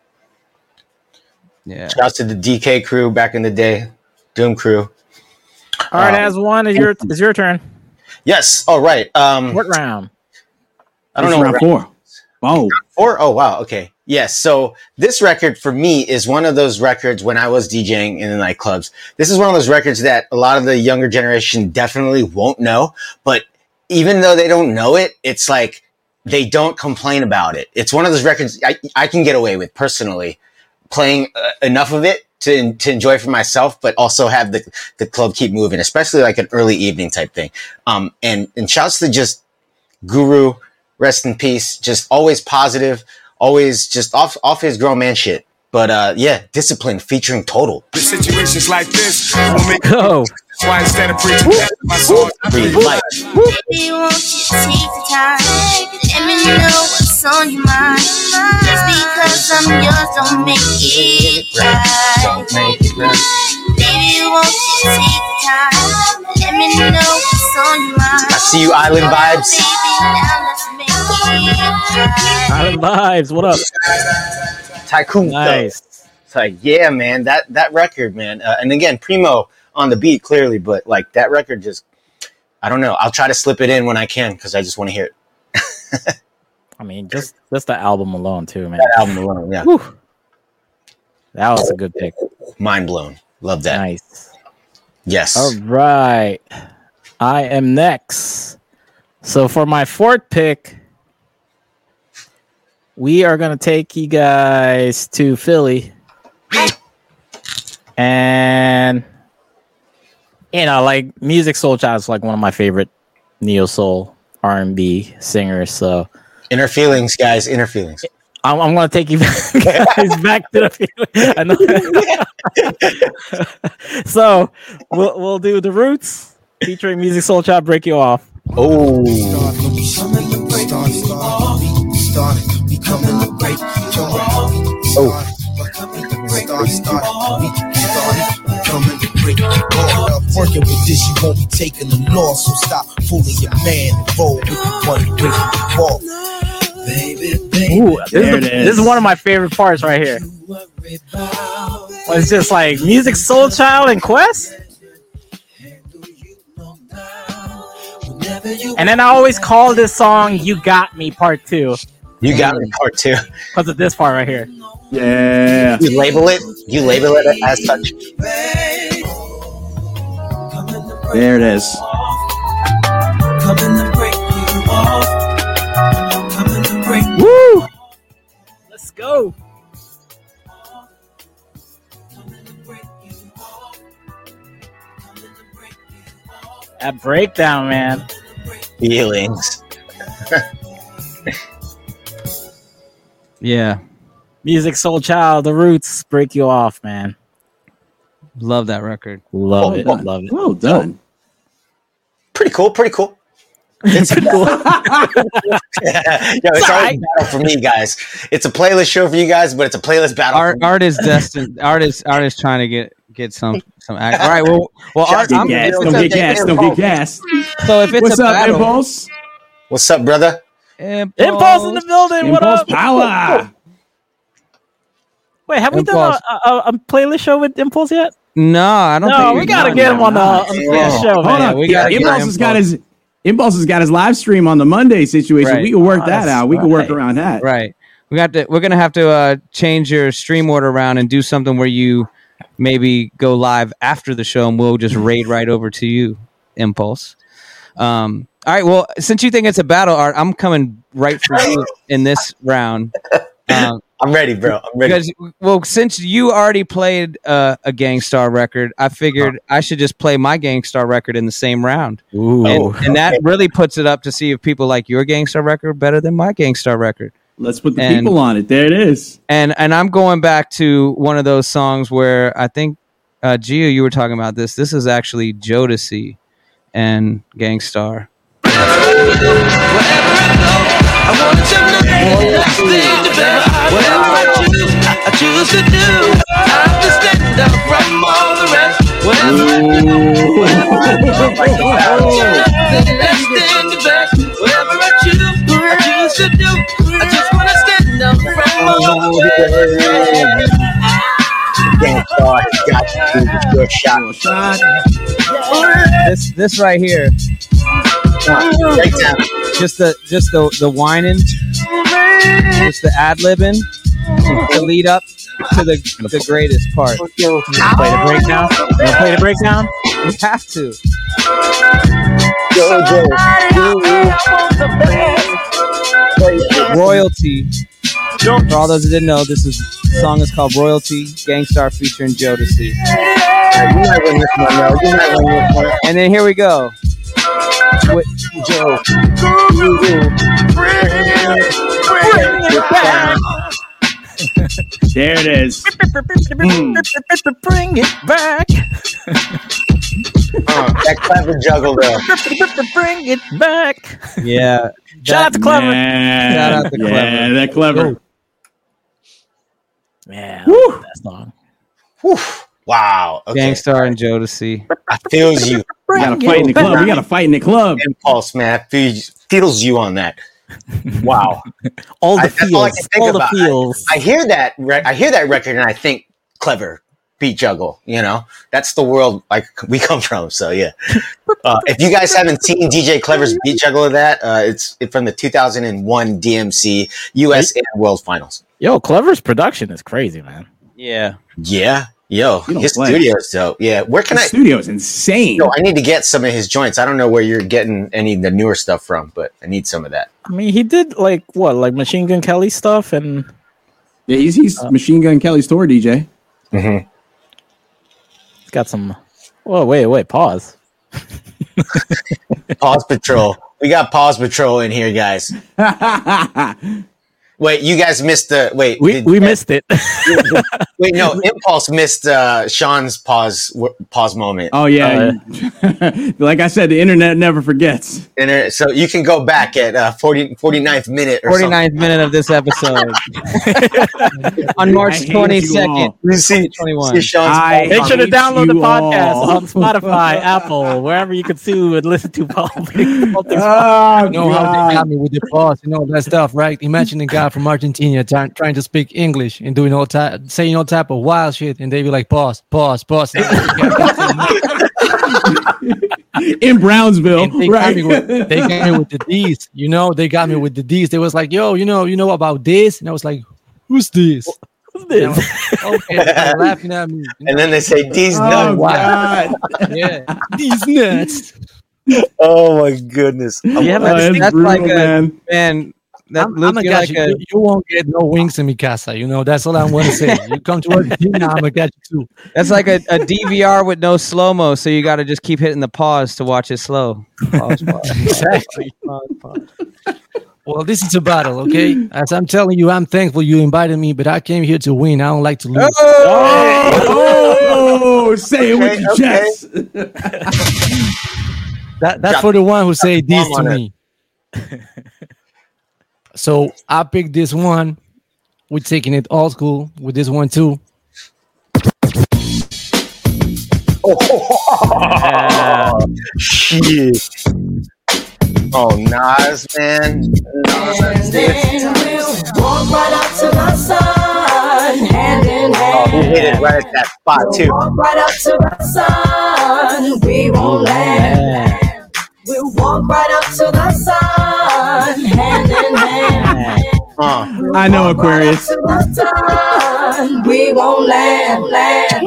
Yeah. Shouts to the D K crew back in the day, Doom crew. All right, Um, as one is your is your turn. Yes. All right. Um, What round? I don't It's know. round what four. Oh, Four? Oh, wow. Okay. Yes. So this record for me is one of those records when I was DJing in the nightclubs. This is one of those records that a lot of the younger generation definitely won't know. But even though they don't know it, it's like they don't complain about it. It's one of those records I, I can get away with personally playing uh, enough of it to to enjoy for myself, but also have the the club keep moving, especially like an early evening type thing. Um, and and shouts to just Guru, rest in peace. Just always positive, always just off off his grown man shit. But uh, yeah, Discipline featuring Total. The situations like this will make Go. That's why instead of preaching my soul, I Breathe preach life. Baby, won't you take the time? Let me know what's on your mind. Just because I'm yours don't make it right. Don't make it right. Baby, won't you take the time? Let me know what's on your mind. I see you, Island Vibes. Baby, now let's make it right. Island Vibes. What up? Tycoon. Nice. It's like, yeah, man, that that record, man. Uh, and again, Primo on the beat, clearly, but like that record just, I don't know. I'll try to slip it in when I can because I just want to hear it. I mean, just just the album alone too, man. That album alone, yeah. Whew. That was a good pick. Mind blown. Love that. Nice. Yes. All right. I am next. So for my fourth pick, we are going to take you guys to Philly. And you know, like Music Soul Child is like one of my favorite neo soul R and B singers. So Inner Feelings, guys, Inner Feelings. I'm, I'm going to take you back, guys, back to the feeling. I know. So we'll we'll do The Roots featuring Music Soul Child, Break You Off. Oh. Oh. Working with this, you won't be taking the loss. So stop fooling your man involved with the one breaking the ball. Baby, baby. Ooh, this, is the, this is one of my favorite parts right here. Well, it's just like Music Soul Child and Quest. And then I always call this song "You Got Me" Part Two. You got me part two because of this part right here. Yeah, you label it. You label it as such. There it is. Woo! Let's go. That breakdown, man. Feelings. Yeah. Music Soul Child, The Roots, Break You Off, man. Love that record. Love well it. Done. Love it. Well done. Pretty cool. Pretty cool. It's pretty cool. Yo, it's always a battle for me, guys. It's a playlist show for you guys, but it's a playlist battle. Art, art is destined. Art is art is trying to get get some some act. All right. Well, well, Art. Don't get gas. Don't get gas. Don't get gas. So if it's What's a up, battle, Impulse? What's up, brother? Impulse, Impulse in the building. What Impulse up? power. Wait, have we Impulse. done a, a, a playlist show with Impulse yet? No, I don't. No, think we we've gotta done get that. him on the, on the Yeah. show, Hold man. on. we gotta get Impulse has got Impulse. his Impulse has got his live stream on the Monday situation. Right. We can work Oh, that that's out. We can work right. around that. Right. We got to. We're gonna have to uh, change your stream order around and do something where you maybe go live after the show, and we'll just raid right over to you, Impulse. Um, all right. Well, since you think it's a battle, Art, I'm coming right for you in this round. Um, I'm ready, bro. I'm ready. Because, well, since you already played uh, a Gangstar record, I figured I should just play my Gangstar record in the same round. Ooh. And, and that really puts it up to see if people like your Gangstar record better than my Gangstar record. Let's put the And- people on it. There it is. And and I'm going back to one of those songs where I think, uh, Gio, you were talking about this. This is actually Jodeci and Gangstar. Whatever I choose, I choose to do. I have to stand out from all the rest. Whatever I do, whatever I do, nothing less than the best. Whatever I choose, I choose to do. I just wanna stand out from all the rest. Gangstar has got to do the short shot. This this right here, Breakdown. just the just the the whining, just the ad libbing, the lead up to the the greatest part. Play the breakdown. Wanna play the breakdown? You have to. Royalty. For all those that didn't know, this is the song is called Royalty. Gangstar featuring Jodeci. You might win this one, yo. You might win this one. And then here we go. With Joe. There it is. Bring it back. Uh, that clever juggle there. Bring it back. yeah. Shout out to Clever. Yeah, Shout out to yeah, Clever. that clever. Man, Woo. that song. Whew. Wow. Okay. Gangstar and Jodeci. I feels you. We got to fight in the club. We got to fight in the club. Impulse, man. I feels, feels you on that. Wow. All the I- that's all I feels. can think All the about. feels. I hear that. Re- I hear that record, and I think clever beat juggle. You know, that's the world like we come from. So yeah. Uh, if you guys haven't seen D J Clever's beat juggle of that, uh, it's it's from the two thousand one D M C U S and World Finals. Yo, Clever's production is crazy, man. Yeah. Yeah. Yo, You don't his play. studio's dope. Yeah. Where can The I? studio is insane. Yo, I need to get some of his joints. I don't know where you're getting any of the newer stuff from, but I need some of that. I mean, he did like what, like Machine Gun Kelly stuff, and Yeah, he's he's Uh, Machine Gun Kelly's tour D J. Mm-hmm. It's got some. Whoa, wait, wait, pause. Pause Patrol. We got Pause Patrol in here, guys. Wait, you guys missed the wait. We did, we missed it. Wait, no, Impulse missed uh, Sean's pause pause moment. Oh yeah, uh, like I said, the internet never forgets. Internet, so you can go back at uh, forty, forty-ninth minute or forty-ninth minute of this episode on March twenty-second, twenty twenty-one. Make sure to download the podcast all. on Spotify, Apple, wherever you consume and listen to public. Oh, you know how they got me with the pause, you know that stuff, right? Imagine a guy from Argentina trying, trying to speak English and doing all type, saying all type of wild shit, and they be like, pause, pause, pause. In Brownsville, and they right? Got me with, they got me with the D's, you know. They got me with the D's. They was like, yo, you know, you know about this, and I was like, who's this? Who's this? Was, okay, they're laughing at me. You know? And then they say, D's oh, nuts. Wow. Yeah, D's nuts. Oh my goodness! Yeah, but oh, that's brutal, like man. a man. That I'm, I'm a like you. a, you. You won't get no wings in mi casa. You know, that's all I want to say. You come to Argentina, I'm gonna get you too. That's like a, a D V R with no slow mo, so you got to just keep hitting the pause to watch it slow. Pause, pause. Exactly. Pause, pause. Well, this is a battle, okay? As I'm telling you, I'm thankful you invited me, but I came here to win. I don't like to lose. Oh, oh say it Okay, with your okay. chest. That that's Got- for the one who say this Come to on me. So I picked this one. We're taking it old school with this one too. Oh, shit. Oh, Nas, man. Nas, And then we'll walk right up to the sun, hand in oh, he hand. hit it right at that spot, We'll too. walk right up to the sun, we won't land. We'll walk right up to the sun, hand in hand. Uh, We'll I know, walk right Aquarius. up to the sun, we won't land, land.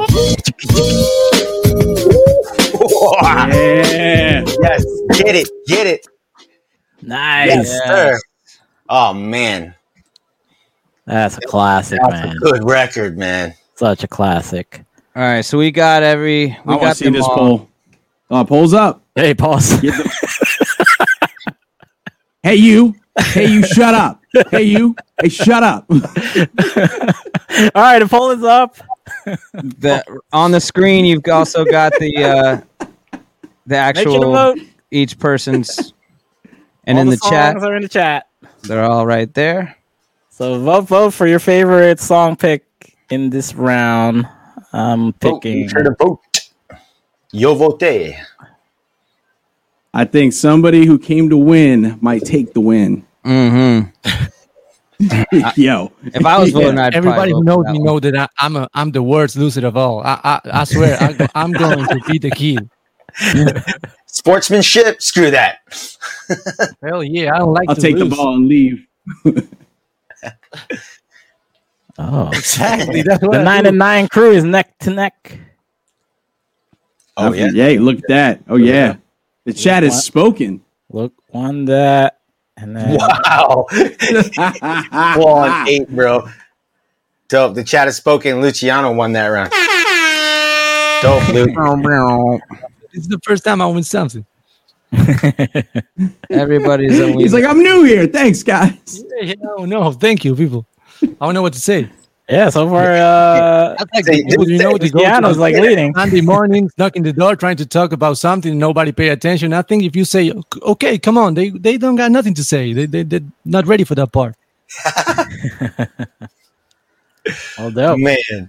Yeah. yes, get it, get it. Nice. Yes, sir. Oh, man. That's a classic, That's man. a good record, man. Such a classic. All right, so we got every. We I want to got see them this all. poll. Oh, polls up. Hey, pause. Get the- hey you. Hey you. Shut up. Hey you. Hey, shut up. All right, the poll is up. The, on the screen, you've also got the uh, the Make sure to actual vote. each person's, and All in the, the chat, songs are in the chat. they're all right there. So vote, vote for your favorite song pick in this round. I'm Vote, picking. be sure to vote. Yo vote. I think somebody who came to win might take the win. Mm-hmm. Yo, If I was voting, I'd Everybody who probably vote knows for that me one. know that I, I'm a I'm the worst loser of all. I I, I swear I, I'm going to beat the kid. Sportsmanship? Screw that. Hell yeah, I don't like I'll to take lose. the ball and leave. Oh, Exactly. That's what the I nine do. and nine crew is neck to neck. Oh, yeah. Hey, look at that. Oh yeah, the chat is spoken. Look, one that, and then Wow. Full on eight, bro. Dope. The chat has spoken. Luciano won that round. Dope, Luke. It's the first time I win something. Everybody's a He's like, I'm new here. Thanks, guys. Yeah, no, no, thank you, people. I don't know what to say. yeah, so far, uh, That's like Say- the people, you know, they go Luciano's to like leading. Sunday mornings, knocking the door, trying to talk about something, nobody pay attention. I think if you say, okay, come on, they they don't got nothing to say. They, they, they're not ready for that part. Oh, dope. Man.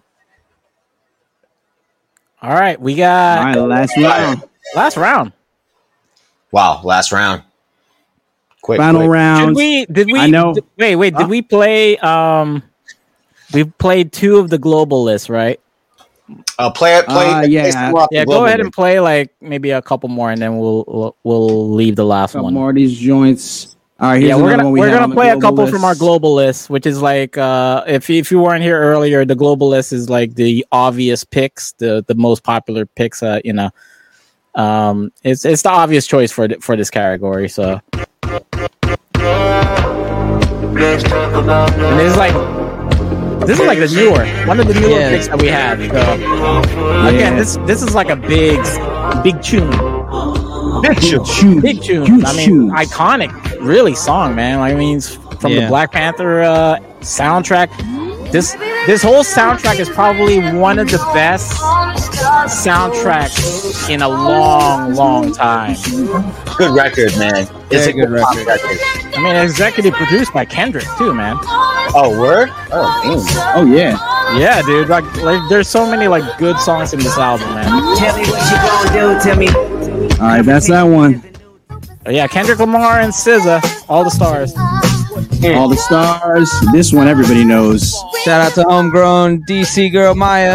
All right, we got All right, last round. last round. Wow. Last round. Quick. Final quick. Did round. we? Did we? I know. did- wait, wait. Did Huh? we play? Um, we played two of the global lists, right? Uh, play it. Play. Uh, play yeah. some off the Yeah, go global ahead and list. play like maybe a couple more, and then we'll we'll, we'll leave the last Couple one. more of these joints. All right, here's Yeah, we're another gonna one we we're have gonna on the play a global couple list. from our global list, which is like uh, if if you weren't here earlier, the global list is like the obvious picks, the the most popular picks. Uh, you know, um, it's it's the obvious choice for th- for this category. So, and it's like This is like the newer, one of the newer Yeah. picks that we had. So again, this this is like a big, big tune, Big tune. Tune. big tune. Huge I mean, tune. iconic, really song, man. I mean, it's from Yeah. the Black Panther uh, soundtrack. This this whole soundtrack is probably one of the best soundtracks in a long, long time. Good record, man. It's Very a good good pop record. record. I mean, executive produced by Kendrick too, man. Oh, word? Oh, damn. Oh yeah. Yeah, dude. Like, like, there's so many like good songs in this album, man. Tell me what you gonna do. Tell me. All right, that's that one. But yeah, Kendrick Lamar and S Z A, all the stars. All the stars. This one everybody knows. Shout out to homegrown D C girl Maya.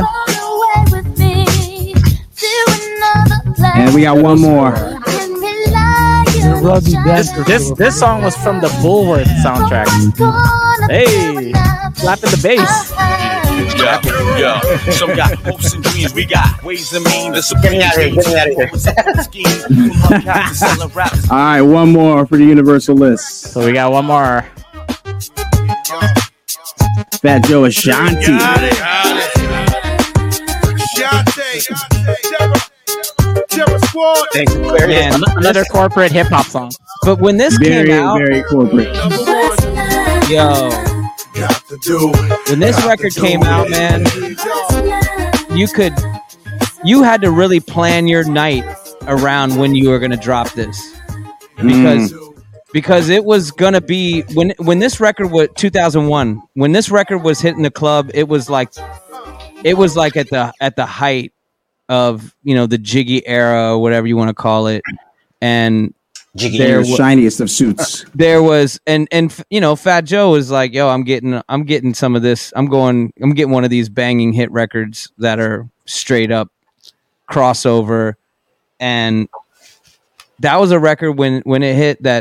And we got one more. This this this song was from the Bullworth soundtrack. Hey, slapping the bass. Yeah, yeah. Some got hopes and dreams. We got ways and means. Get me out of here. Get me out of here. All right, one more for the universal list. So we got one more. Fat Joe Ashanti. Got it, got it. Squad. Thanks for clearing it. Man, Another corporate hip hop song. but when this Very, came out, very corporate. yo, when this record came out, man, you could, you had to really plan your night around when you were gonna drop this, because because it was gonna be when when this record was two thousand one, when this record was hitting the club, it was like it was like at the at the height of, you know, the Jiggy era or whatever you want to call it, and Jiggy. there The wa- shiniest of suits. there was and and you know, Fat Joe was like, yo, I'm getting I'm getting some of this, I'm going I'm getting one of these banging hit records that are straight up crossover. And that was a record when when it hit that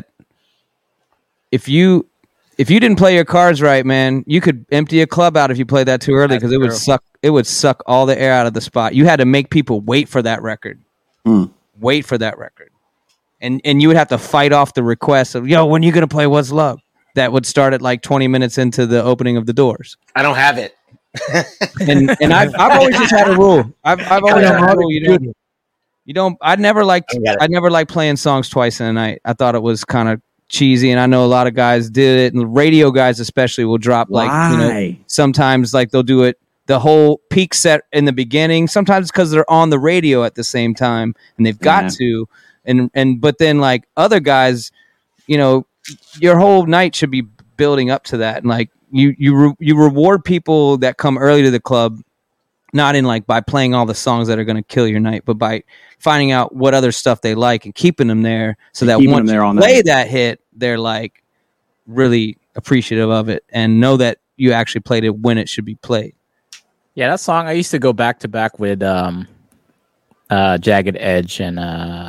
if you if you didn't play your cards right, man, you could empty a club out if you played that too early, because it would suck it would suck all the air out of the spot. You had to make people wait for that record. Mm. Wait for that record. And and you would have to fight off the request of, yo, when are you gonna play What's Love? That would start at like twenty minutes into the opening of the doors. I don't have it. And and I've I've always just had a rule. I've I've always had a rule. You don't you don't I never liked I got it. I never liked playing songs twice in a night. I thought it was kind of cheesy, and I know a lot of guys did it, and radio guys especially will drop like, you know, Why? sometimes like they'll do it the whole peak set in the beginning, sometimes because they're on the radio at the same time and they've got Yeah. to, and and but then like other guys, you know, your whole night should be building up to that, and like you you re- you reward people that come early to the club, not in like by playing all the songs that are going to kill your night, but by finding out what other stuff they like and keeping them there, so that Keeping once them there you all play night. that hit, they're like really appreciative of it and know that you actually played it when it should be played. Yeah, that song I used to go back to back with um, uh, Jagged Edge and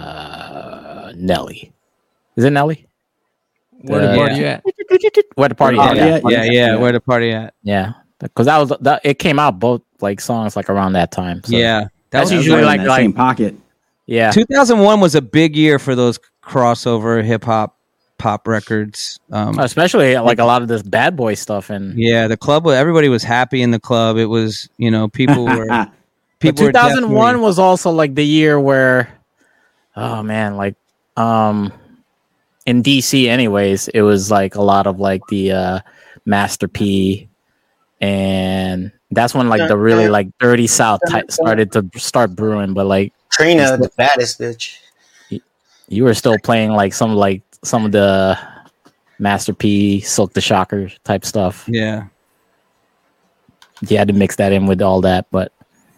uh, Nelly. Is it Nelly? Where the Uh, party yeah. at? Where the party Oh, at? yeah. Yeah, Yeah, yeah. Where the party at? yeah. Because that was that. It came out both like songs like around that time. So. Yeah, That's that was usually Right in like that like same pocket. yeah. two thousand one was a big year for those crossover hip hop pop records. Um, Especially like a lot of this bad boy stuff and yeah, the club was, everybody was happy in the club. It was, you know, people were But people were two thousand one definitely- was also like the year where, oh man, like um, in D C anyways, it was like a lot of like the uh, Master P, and that's when like the really like Dirty South type started to start brewing. But like Trina, the baddest bitch. you were still playing like some like some of the Master P, Silk the Shocker type stuff. yeah. You had to mix that in with all that, but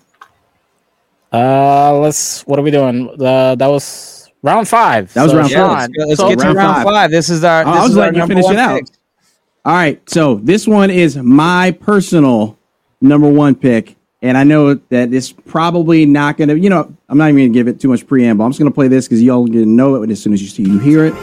uh let's what are we doing? Uh, that was round five. That was So, round Yeah, five. let's, go- let's so get to round round five. five. This is our. Oh, This I was is our letting you number finish one it out. pick. All right, so this one is my personal number one pick, and I know that it's probably not going to, you know, I'm not even going to give it too much preamble. I'm just going to play this because y'all going to know it as soon as you see you hear it.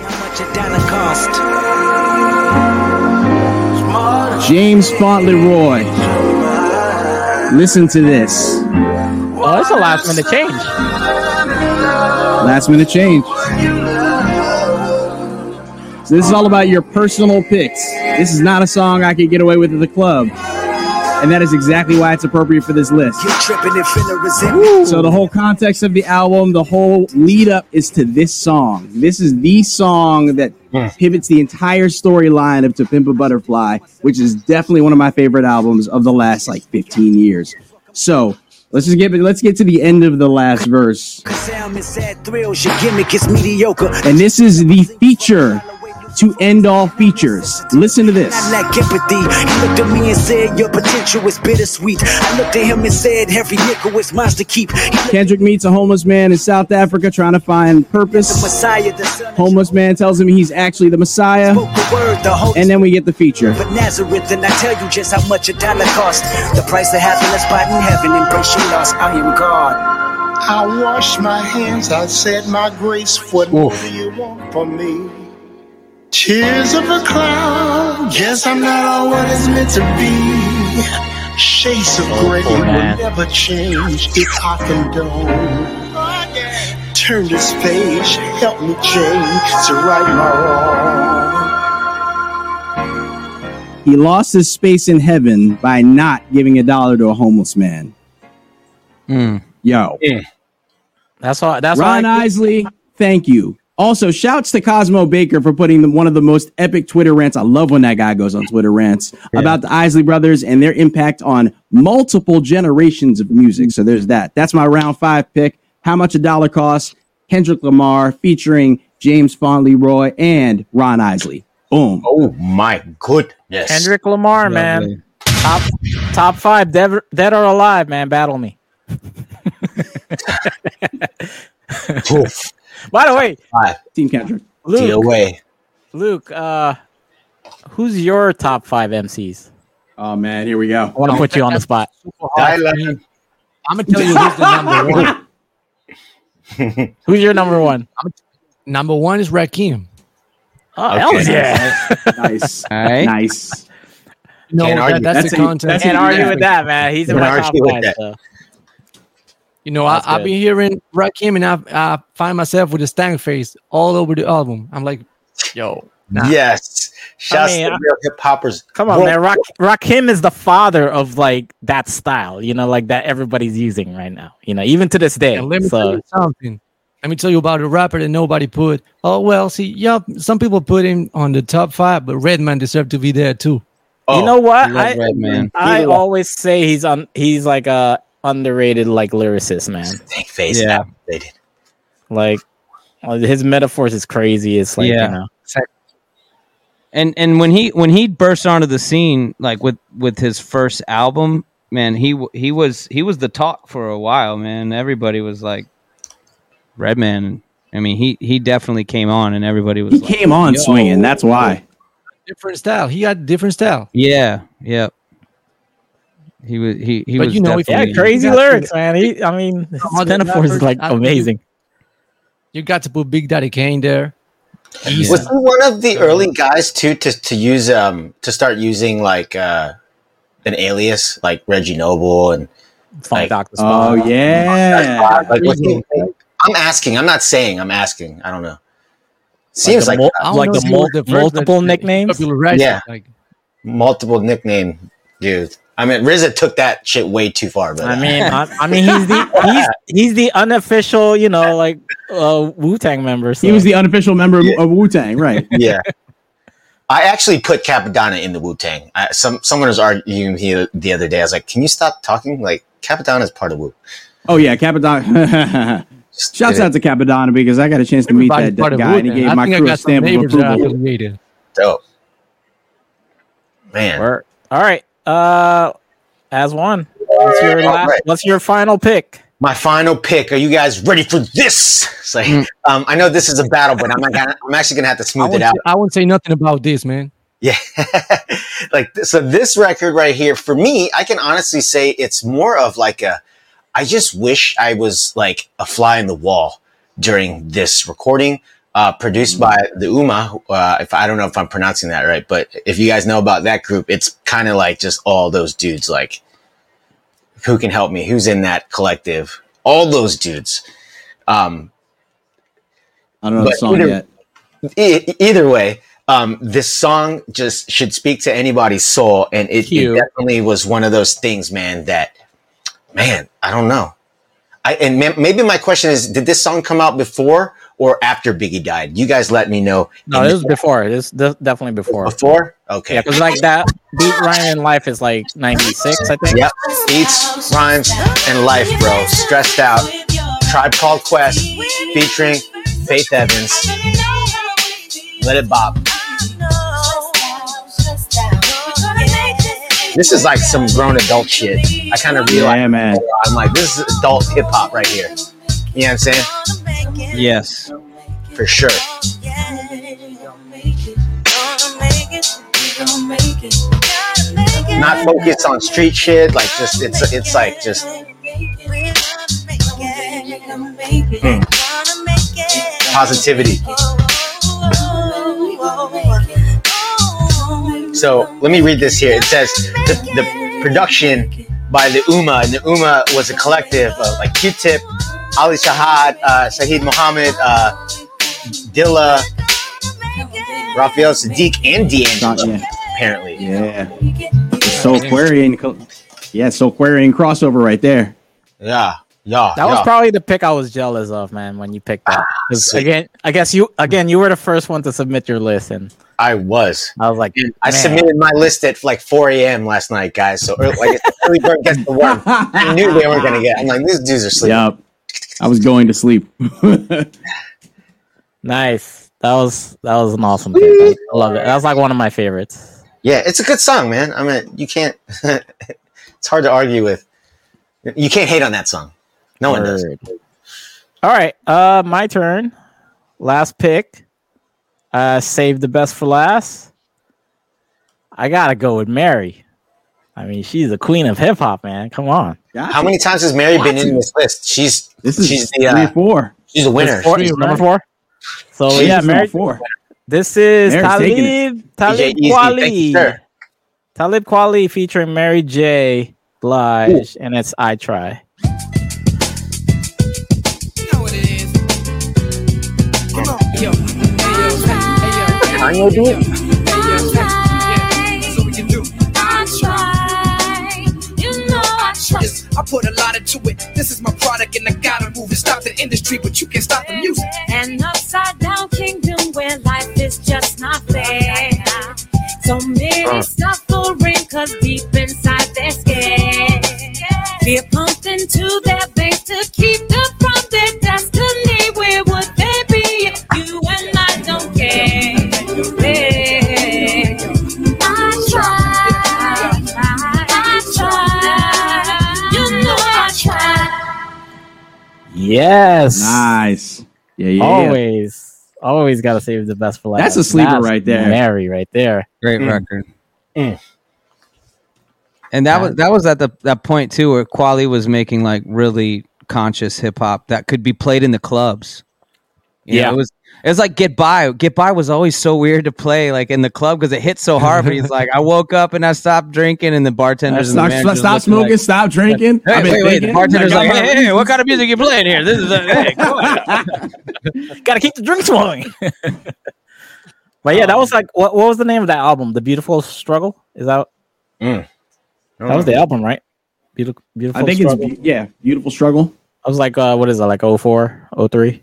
James Fauntleroy. Listen to this. Oh, it's a last minute change. Last minute change. So this is all about your personal picks. This is not a song I could get away with at the club. And that is exactly why it's appropriate for this list. You tripping and finna resent me. So the whole context of the album, the whole lead up is to this song. This is the song that pivots the entire storyline of To Pimp a Butterfly, which is definitely one of my favorite albums of the last like fifteen years. So let's just get let's get to the end of the last verse. Sound and sad thrills, your gimmick is mediocre. And this is the feature to end all features. Listen to this. I lack empathy. He looked at me and said, your potential is bittersweet. I looked at him and said, every nickel is mine to keep. Kendrick meets a homeless man in South Africa trying to find purpose. The Messiah, the son of Homeless man tells him he's actually the Messiah. spoke the word, the Holy And then we get the feature. But Nazareth, and I tell you just how much a dollar cost. The price of having a spot in heaven. Embrace your loss. I am God. I wash my hands, I said my grace. What more do you want from me? Tears of a cloud. Guess I'm not all what it's meant to be. Shades of gray will never change if I condone. Turn this page, help me change to right my wrong. He lost his space in heaven by not giving a dollar to a homeless man. Mm. Yo. Yeah. That's all. That's Ron why I- Isley, thank you. Also, shouts to Cosmo Baker for putting the, one of the most epic Twitter rants. I love when that guy goes on Twitter rants Yeah. about the Isley brothers and their impact on multiple generations of music. So there's that. That's my round five pick. How much a dollar costs? Kendrick Lamar featuring James Fondley Roy and Ron Isley. Boom. Oh my goodness. Kendrick Lamar, man. Top top five, dead, dead or alive, man. Battle me. Oof. By the way, Five. Team Kendrick. Luke, Deal away. Luke, uh, who's your top five M Cs? Oh man, here we go. I want to put you on the spot. I'm gonna tell you who's the number one. Who's your number one? Number one is Rakim. Oh, hell yeah. Nice. All right. Nice. No, Can't that, argue. that's, That's the a- content. that's Can't a- argue with that, man. He's in Can't my top argue with five. that. So. You know, I, That's I've good. been hearing Rakim, and I, I find myself with a stank face all over the album. I'm like, yo, nah. Yes. Shouts I mean, to I- real hip hoppers. Come on, Bro, man. Rock, Rakim is the father of like that style, you know, like that everybody's using right now, you know, even to this day. And let me tell So you something. Let me tell you about a rapper that nobody put. Oh well, see, yeah, some people put him on the top five, but Redman deserved to be there too. oh, you know what? love I Redman. I He- always say he's on. He's like a underrated like lyricist, man. Stank face. Yeah. They did. Like uh, his metaphors is crazy. It's like Yeah. you know, And and when he when he burst onto the scene like with with his first album, man, he w- he was he was the talk for a while, man. Everybody was like Redman. I mean, he he definitely came on, and everybody was He like, came on yo. swinging. That's why. Different style. He had different style. Yeah, yeah. He was he he But was you know, if- yeah, definitely- crazy You got to- lyrics, man. He, I mean, his Some other metaphors is rappers, like I think- amazing. You got to put Big Daddy Kane there. Easy. Was he one of the early guys too to to use um to start using like uh an alias like Reggie Noble and Funk like- Doctor Oh Spot. yeah. like, was he- I'm asking. I'm not saying. I'm asking. I don't know. Seems the like, mul- I don't like know the if he mul- was the first, multiple but nicknames. popular rapper, Yeah. Like, multiple nickname dude. I mean, R Z A took that shit way too far, but I mean, I, I mean, he's the he's he's the unofficial, you know, like uh, Wu Tang member. So. He was the unofficial member of, of Wu Tang, right? yeah. I actually put Capadonna in the Wu Tang. Some someone was arguing here the other day. I was like, "Can you stop talking? Like Capadonna is part of Wu." Oh yeah, Capadonna. Shouts out to Capadonna because I got a chance to meet everybody's that, part that of guy and he Wu-Tang. gave I my think I crew a got some stamp of neighbors that are approval. affiliated. Dope, man. Word. All right. Uh, as one. What's your All last, right. What's your final pick? My final pick. Are you guys ready for this? It's like, um, I know this is a battle, but I'm not gonna, I'm actually gonna have to I smooth it won't, out. say, I won't say nothing about this, man. Yeah. Like, so this record right here, for me, I can honestly say it's more of like a, I just wish I was like a fly in the wall during this recording, uh, produced by the Uma. Uh, if I don't know if I'm pronouncing that right, but if you guys know about that group, it's kind of like just all those dudes, like who can help me? Who's in that collective? All those dudes. Um, I don't know the But song either- yet. E- either way, Um, this song just should speak to anybody's soul, and it, it definitely was one of those things, man. That, man, I don't know. I and ma- maybe my question is: did this song come out before or after Biggie died? You guys let me know. No, this was before. This is definitely before. Before? Okay. Yeah, because like that beat Rhyme and Life is like ninety-six, I think. Yep. Beats, Rhymes, and Life, bro. Stressed Out. Tribe Called Quest featuring Faith Evans. Let it bop. This is like some grown adult shit. I kind of realized. Yeah, man. I'm like, this is adult hip hop right here. You know what I'm saying? Yes. For sure. Not focused on street shit. Like, just, it's, it's like, just. Hmm. Positivity. So let me read this here. It says the, the production by the Ummah, and the Ummah was a collective of like Q-Tip, Ali Shahad, uh, Saheed Muhammad, uh, Dilla, Raphael Sadiq, and D'Angelo. Yeah. Apparently, yeah. So Aquarian, yeah, so Aquarian crossover right there. Yeah. Yeah, that was yeah. probably the pick I was jealous of, man. When you picked that, Ah, again, I guess you again you were the first one to submit your list, and I was. I was like, I man. submitted my list at like four a.m. last night, guys. So early, like early bird gets the worm. I knew they weren't gonna get. I'm like, these dudes are sleeping. Yep. I was going to sleep. Nice. That was that was an awesome pick. I love it. That was like one of my favorites. Yeah, it's a good song, man. I mean, you can't. It's hard to argue with. You can't hate on that song. No one does. All right, uh, my turn. Last pick. Uh, save the best for last. I gotta go with Mary. I mean, she's the queen of hip hop, man. Come on. How many times has Mary been in this list? She's This is she's three the or uh, four. she's a winner. Four, She's number four. So She's yeah, number Mary. four. This is Mary's taking Talib Talib D J Easy, thank you, Kweli. sir. Talib Kweli featuring Mary J. Blige, and it's I Try. Kanye beat? I put a lot into it. This is my product and I gotta move and stop the industry, but you can't stop the music. An upside down kingdom where life is just not fair. So many Uh. suffering cause deep inside they're scared. Fear pumped into their veins to keep them from their destiny. Where would they be if you and I don't care? Yeah. I try, I try, you know I try. Yes. Nice. Yeah, yeah. Always, always got to save the best for last. That's a sleeper right there. Mary, right there. Great Mm. record. Mm. And that was that was at the that point too where Kweli was making like really conscious hip hop that could be played in the clubs. You Yeah. know, it was it was like Get By. Get By was always so weird to play like in the club because it hit so hard. But he's like, I woke up and I stopped drinking, and the bartenders and the Stop, managers stop looking smoking. like, Stop drinking. Hey, I've been wait, wait. The thinking. bartender's I like, got my hey, hey, reasons. what kind of music you playing here? This is a, hey, come on. Got to keep the drinks flowing. But yeah, that was like what? What was the name of that album? The Beautiful Struggle. Is that Mm. that was the album, right? Beautiful, beautiful. I think Struggle. it's yeah, Beautiful Struggle. I was like, uh, what is it? Like oh four, oh three?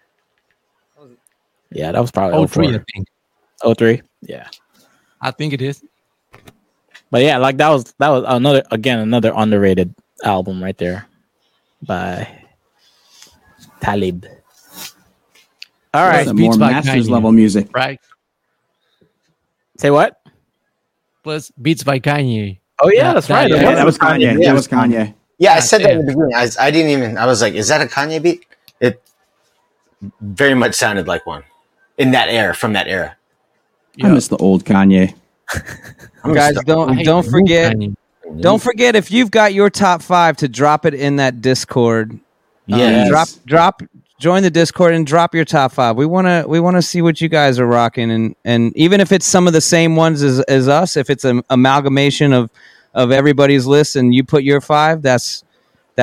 Yeah, that was probably Oh, oh four. three, I think. oh three. Yeah. I think it is. But yeah, like that was that was another again another underrated album right there by Talib. All right, Some Beats more by Masters Kanye. level music. Right. say what? Plus Beats by Kanye. Oh yeah, Yeah, that's that- right. yeah, Yeah, that was Kanye. Yeah. That was Kanye. Yeah, I God said that in damn. the beginning. I, I didn't even. I was like, "Is that a Kanye beat?" It very much sounded like one in that era, from that era. I miss the old Kanye. I'm Guys, stuck. don't I don't hate forget Kanye. don't forget if you've got your top five to drop it in that Discord. Um, Yes. drop drop join the Discord and drop your top five. We wanna we wanna see what you guys are rocking, and and even if it's some of the same ones as, as us, if it's an amalgamation of of everybody's list and you put your five, that's that's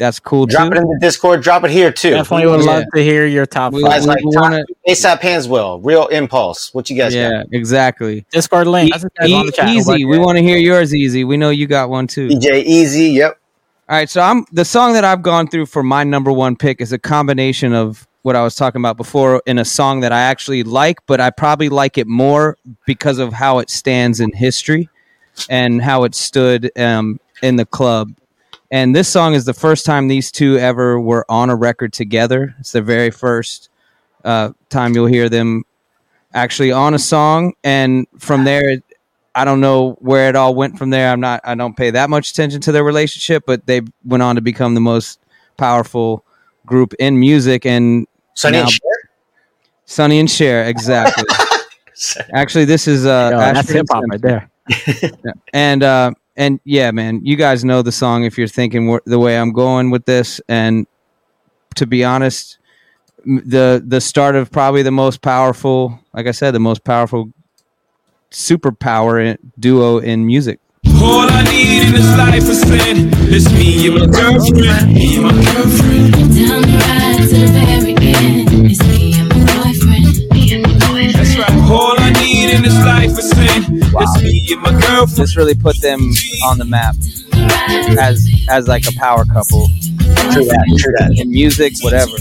that's cool Drop too. it in the Discord. Drop it here too. Definitely would love to hear your top We- five. we- Like we top wanna- ASAP Hanswell, Real Impulse. What you guys Yeah, got? exactly. Discord link. That's E- on the chat. easy. We want to hear yours, Easy. We know you got one too. D J Easy. Yep. All right, so I'm the song that I've gone through for my number one pick is a combination of what I was talking about before in a song that I actually like, but I probably like it more because of how it stands in history and how it stood um, in the club. And this song is the first time these two ever were on a record together. It's the very first uh, time you'll hear them actually on a song, and from there, I don't know where it all went from there. I'm not. I don't pay that much attention to their relationship, but they went on to become the most powerful group in music. And Sonny now- and Cher? Sonny and Cher, exactly. Actually, this is uh, Yo, that's Ashford hip hop Simpson. right there. And uh, and yeah, man, you guys know the song if you're thinking wh- the way I'm going with this. And to be honest, m- the the start of probably the most powerful, like I said, the most powerful superpower in, duo in music. All I need in this life is sin. It's me and my girlfriend. Me and my girlfriend. Down the ride to the very end. It's me and my boyfriend. Me and my boyfriend. That's right. All I need in this life is sin. It's me and my girlfriend. This really put them on the map as as like a power couple. True that. True that. In music, whatever.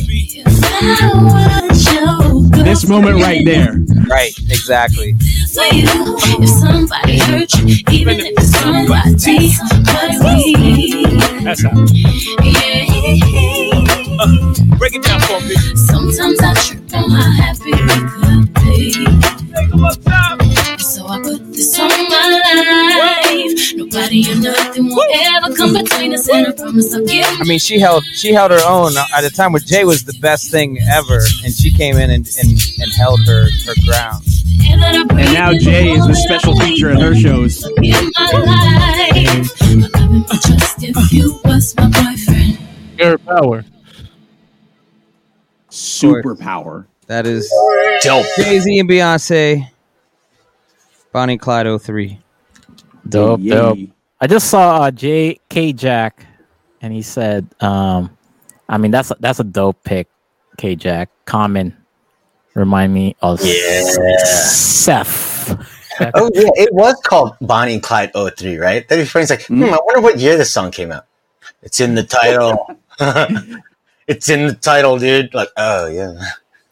This moment right there. Right, exactly. For you, if somebody hurt you, even if it's somebody, somebody. That's how. Yeah. Uh, break it down for me. Sometimes I trip on how happy we could be. So I put this on my life. Nobody or nothing will ever come between us, and I promise I'll give. I mean, she held she held her own at a time where Jay was the best thing ever, and she came in and and, and held her her ground. And now Jay is the special feature in her shows. In my life, I couldn't trust if you was my boyfriend. Girl power. Superpower. That is Dope. Jay-Z and Beyonce. Bonnie and Clyde oh three. Dope, Yay. dope. I just saw uh, J K Jack, and he said, um, "I mean, that's a, that's a dope pick, K Jack. Common, remind me of Yeah. Seth." Oh yeah, it was called Bonnie and Clyde oh three, right? That'd be funny. It's like, hmm, I wonder what year this song came out. It's in the title. It's in the title, dude. Like, oh yeah.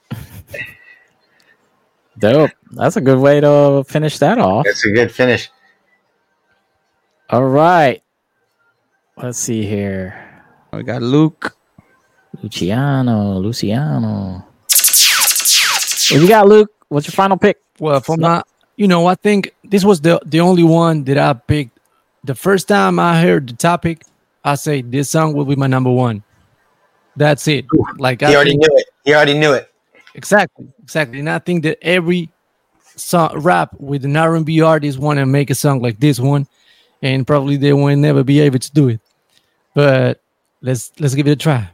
Dope. That's a good way to finish that off. That's a good finish. All right. Let's see here. We got Luke. Luciano. Luciano. What you got, Luke? What's your final pick? Well, for my, you know, I think this was the the only one that I picked. The first time I heard the topic, I say this song will be my number one. That's it. Like He I already think, knew it. He already knew it. exactly, exactly. And I think that every song rap with an R and B artist want to make a song like this one, and probably they will never be able to do it. But let's let's give it a try.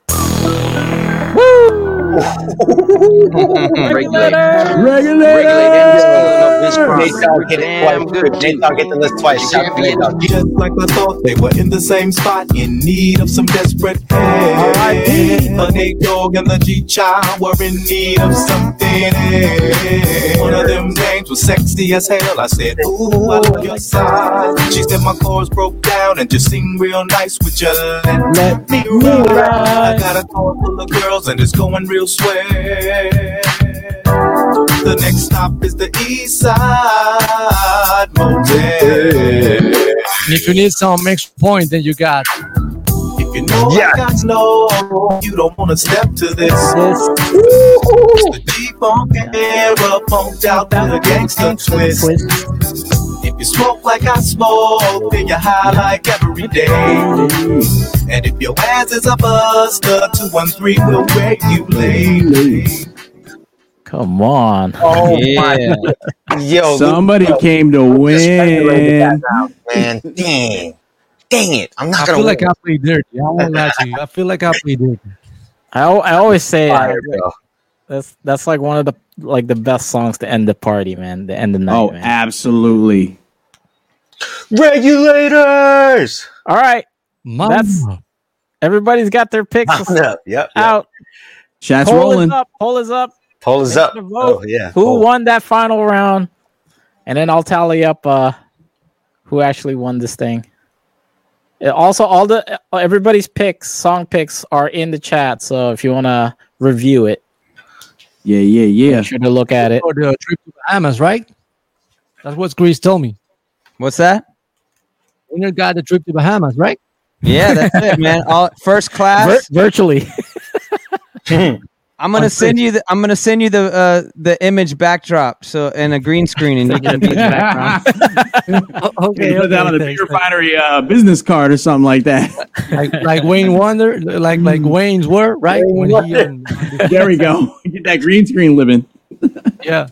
Nate Dogg get it twice. Nate Dogg get the list twice. Shout out to Nate Dogg. Just like I thought, they were in the same spot, in need of some desperate help. The Nate Dogg and the G-Child were in need of something else. One of them names was sexy as hell. I said, ooh, I love your side. She said my chords broke down and just sing real nice. Would you let, let me ride? I got a car full of girls and it's going real swell. The next stop is the East Side Motel. And if you need some extra point, then you got. If you know I got snow, you don't want to step to this. The G-Funk era funked out with a gangster twist. If you smoke like I smoke, then you're high like every day. And if your ass is a buster, two one three will where you lay. Come on. Oh Yeah. my. Yo, Somebody Luke, came to just regulated that win. now, man. Dang. Dang it. I'm not I gonna feel like win. I play dirty. I won't lie to you. I feel like I play dirty. I, al- I always say uh, Fire, bro. that's that's like one of the like the best songs to end the party, man. To end the night, Oh, man. absolutely. Regulators. All right. Mama. That's Everybody's got their picks Round up. Yep, yep. out. Chat's Poll rolling. is up. Poll is up. Poll is Make up. the vote. Oh, yeah. Who Poll. won that final round? And then I'll tally up uh, who actually won this thing. Uh, Also, all the uh, everybody's picks, song picks, are in the chat. So if you want to review it, Yeah, yeah, yeah. make sure to look at it. For the trip to Bahamas, right? That's what Chris told me. What's that? Winner got the trip to Bahamas, right? Yeah, that's it, man. All first class. Vir- virtually. I'm gonna On send you the I'm gonna send you the uh, the image backdrop so and a green screen and you can be the background. Okay, Put that on the thanks, Beer Refinery uh, business card or something like that. like, like Wayne Wonder, like like Wayne's were, right? When he, um, There we go. Get that green screen living. yeah.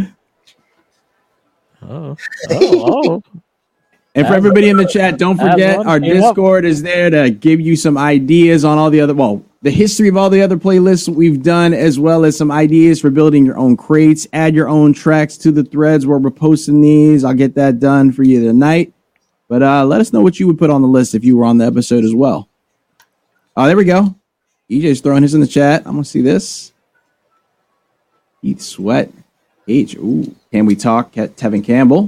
Oh, oh, oh. And for everybody in the chat, don't That forget one our came up. Discord is there to give you some ideas on all the other, well, the history of all the other playlists we've done, as well as some ideas for building your own crates. Add your own tracks to the threads where we're posting these. I'll get that done for you tonight. But uh, let us know what you would put on the list if you were on the episode as well. Oh, there we go. E J's throwing his in the chat. I'm going to see this. Eat Sweat. H. Ooh. Can we talk? Ke- Tevin Campbell.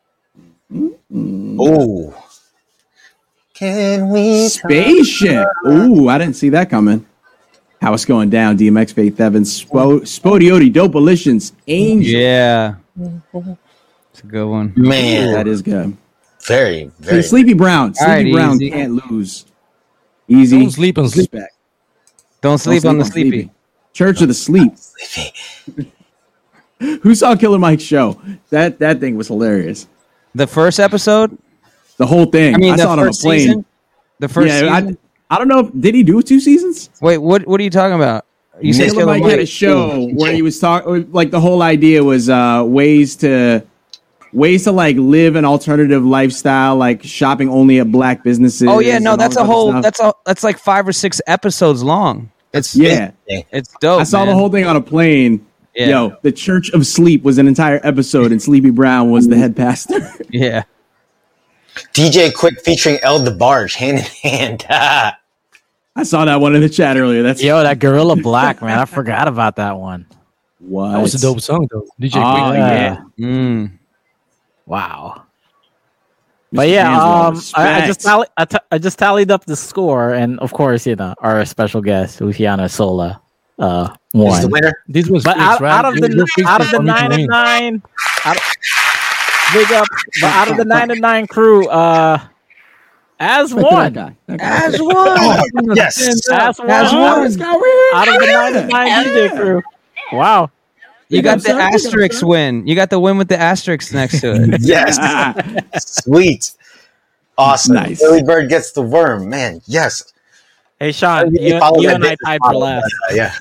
Oh. Can we Spaceship. Ooh, I didn't see that coming. How it's going down, D M X, Faith Evans, Spo- Spodioti, Dopalitions, Angel. Yeah. It's a good one. Man. That is good. Very, Hey, very. Sleepy Brown. Sleepy All right, Brown easy. can't lose. Easy. Don't sleep on sleep. Respect. Don't sleep Don't on the sleepy. Church of the Sleep. Sleepy. Who saw Killer Mike's show? That that thing was hilarious. The first episode? The whole thing. I mean, I the saw it on a first plane. season? The first yeah, season? I, I don't know. If, did he do two seasons? Wait, what what are you talking about? You said Killer Mike had a show where he was talking. Like the whole idea was uh, ways to ways to like live an alternative lifestyle, like shopping only at black businesses. Oh yeah, and no, all that's that a other whole stuff. that's a that's like five or six episodes long. It's Yeah. it's dope. I saw man. the whole thing on a plane. Yeah. Yo, the Church of Sleep was an entire episode, and Sleepy Brown was the head pastor. Yeah. D J Quick featuring El DeBarge, hand in hand. I saw that one in the chat earlier. That's Yo, that Gorilla Black, man. I forgot about that one. what That was a dope song, though. D J Oh, Quick. yeah. Mm. Wow. But yeah, Mister um, I, I Respect. just tally, I, t- I just tallied up the score, and of course, you know, our special guest Luciano Sola uh, Is the won. winner? This was But fixed, out, right? out of It the was fixed out of the for me to nine and win. nine, out of, big up. But out of the nine and nine crew, uh, as Respect to that one, guy. That guy. As one. Oh, yes. as one, As one. Let's go, we're out of the in. nine and nine D J crew. Wow. You Big got up, the sir. Big up, asterisk sir. win. You got the win with the asterisk next to it. Yes. Sweet. Awesome. Nice. Billy Bird gets the worm. Man, yes. Hey Sean, really you, follow you that and I business tied for model. last. Uh, yeah.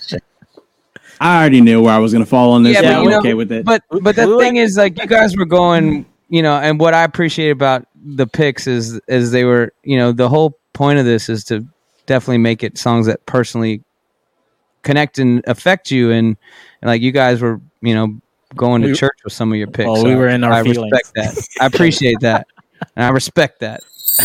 I already knew where I was going to fall on this. Yeah, Yeah, but I'm you know- okay with it. But but the Who- thing is, like, you guys were going, you know, and what I appreciate about the picks is is they were, you know, the whole point of this is to definitely make it songs that personally connect and affect you, and, and like you guys were, you know, going to We- church with some of your picks. Oh, we were in our I feelings. respect that. I appreciate that, and I respect that.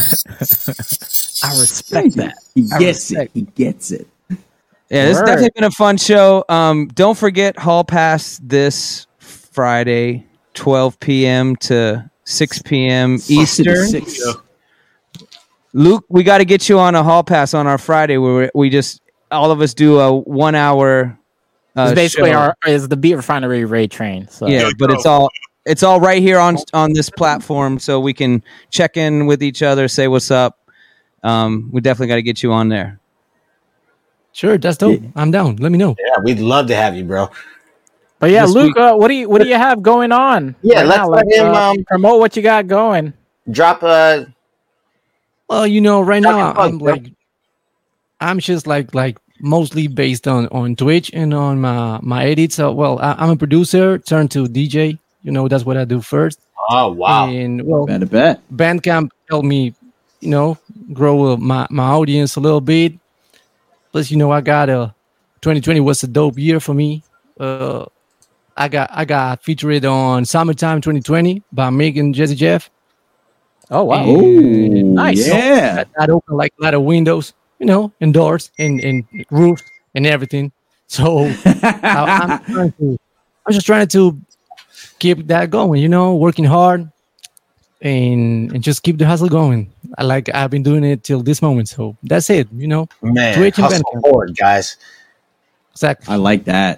I respect that. he I gets it. respect- He gets it. Yeah, this has Word. definitely been a fun show. Um, don't forget Hall Pass this Friday, twelve p.m. to six p.m. Eastern. Six. Luke, we got to get you on a Hall Pass on our Friday where we just all of us do a one hour. Uh, It's basically show. our is the Beat Refinery Ray Train. So Yeah, but it's all it's all right here on on this platform, so we can check in with each other, say what's up. Um, we definitely got to get you on there. Sure, that's dope. I'm down. Let me know. Yeah, we'd love to have you, bro. But yeah, This Luke, uh, what do you what do you have going on? Yeah, right let's now? let Like, him, uh, um, promote what you got going. Drop a. Well, you know, right Drop now your plug, I'm bro. like, I'm just like like mostly based on on Twitch and on my my edits. So, well, I, I'm a producer turned to D J. You know, that's what I do first. Oh wow! And well, Better bet. Bandcamp helped me, you know, grow uh, my my audience a little bit. Plus, you know, I got a twenty twenty was a dope year for me. Uh, I got I got featured on Summertime twenty twenty by Megan Jesse Jeff. Oh wow! Oh, Nice. Yeah. That, that opened like a lot of windows. you know, indoors and and roofs and everything. So I, I'm, trying to, I'm just trying to keep that going, you know, working hard and and just keep the hustle going. I like I've been doing it till this moment. So that's it, you know. Man, Twitch and hustle Bandcamp. forward, guys. Exactly. I like that.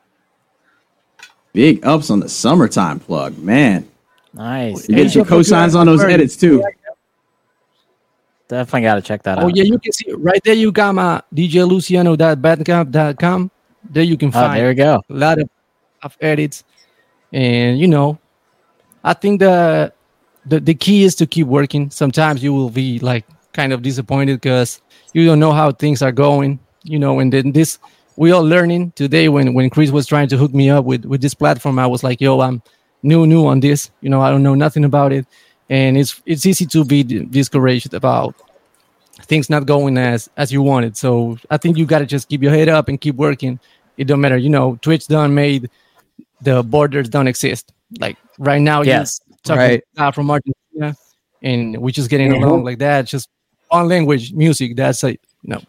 Big ups on the summertime plug, man. Nice. You get your cosigns on those edits too. Definitely got to check that Oh out. yeah, you can see right there. You got my D J Luciano dot bandcamp dot com. There you can Oh, find there we go. a lot of, of edits, and you know, I think the, the the key is to keep working. Sometimes you will be like kind of disappointed because you don't know how things are going, you know. And then this we all learning today. When when Chris was trying to hook me up with with this platform, I was like, yo, I'm new new on this. You know, I don't know nothing about it, and it's it's easy to be d- discouraged about things not going as as you wanted. So I think you got to just keep your head up and keep working. It don't matter, you know. Twitch done made the borders don't exist. Like right now, Yes. you're talking Right. out from Argentina, and we're just getting Mhm. along like that. Just one language, music. That's it. You know.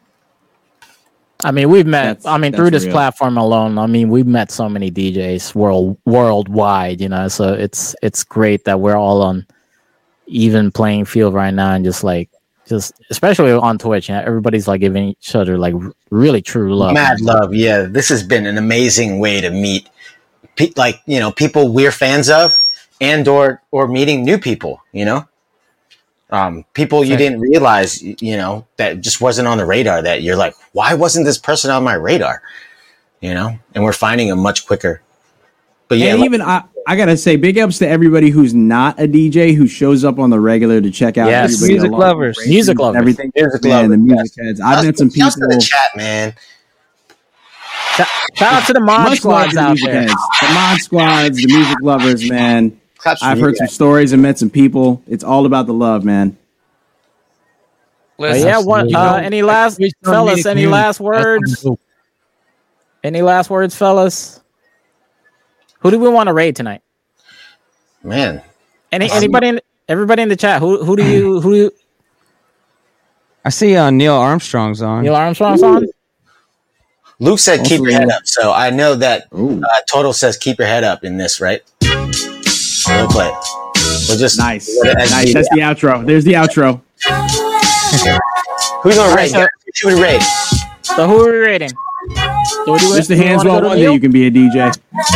I mean, we've met. That's- I mean, that's through this real. platform alone. I mean, we've met so many D Js world worldwide. You know, so it's it's great that we're all on even playing field right now, and just like just especially on Twitch, you know, everybody's like giving each other like r- really true love. Mad love, yeah. This has been an amazing way to meet, pe- like you know, people we're fans of, and or or meeting new people. You know, um, people you Right. didn't realize, y- you know, that just wasn't on the radar. That you're like, why wasn't this person on my radar? You know, and we're finding them much quicker. But yeah, and like- even I, I gotta say, big ups to everybody who's not a D J who shows up on the regular to check out Yes. everybody Music along lovers. with Music and lovers. everything. Music Man, lovers, the music heads. I've met some people. Shouts to the chat, man. Shout, shout out to the mod Much love squads to the out music there. heads, the mod squads, the music lovers, man. Claps for I've you heard some guys. stories and met some people. It's all about the love, man. But yeah, what? You Uh, know, any last Twitch done fellas? made a Any community. last That's words? dope. Any last words, fellas? Who do we want to raid tonight? Man, Any anybody? In, everybody in the chat. Who who do you who do you, I see uh, Neil Armstrong's on. Neil Armstrong's on? Luke said keep your Also- head up, so I know that Ooh. uh, Total says keep your head up in this, right? We'll play it. We'll just Nice, as nice. we- That's the outro. There's the outro. Who you gonna All raid? right, so- Who you raid? So who are we rating? Do we do Just the do we hands wanna well go to one day Neil? you can be a D J.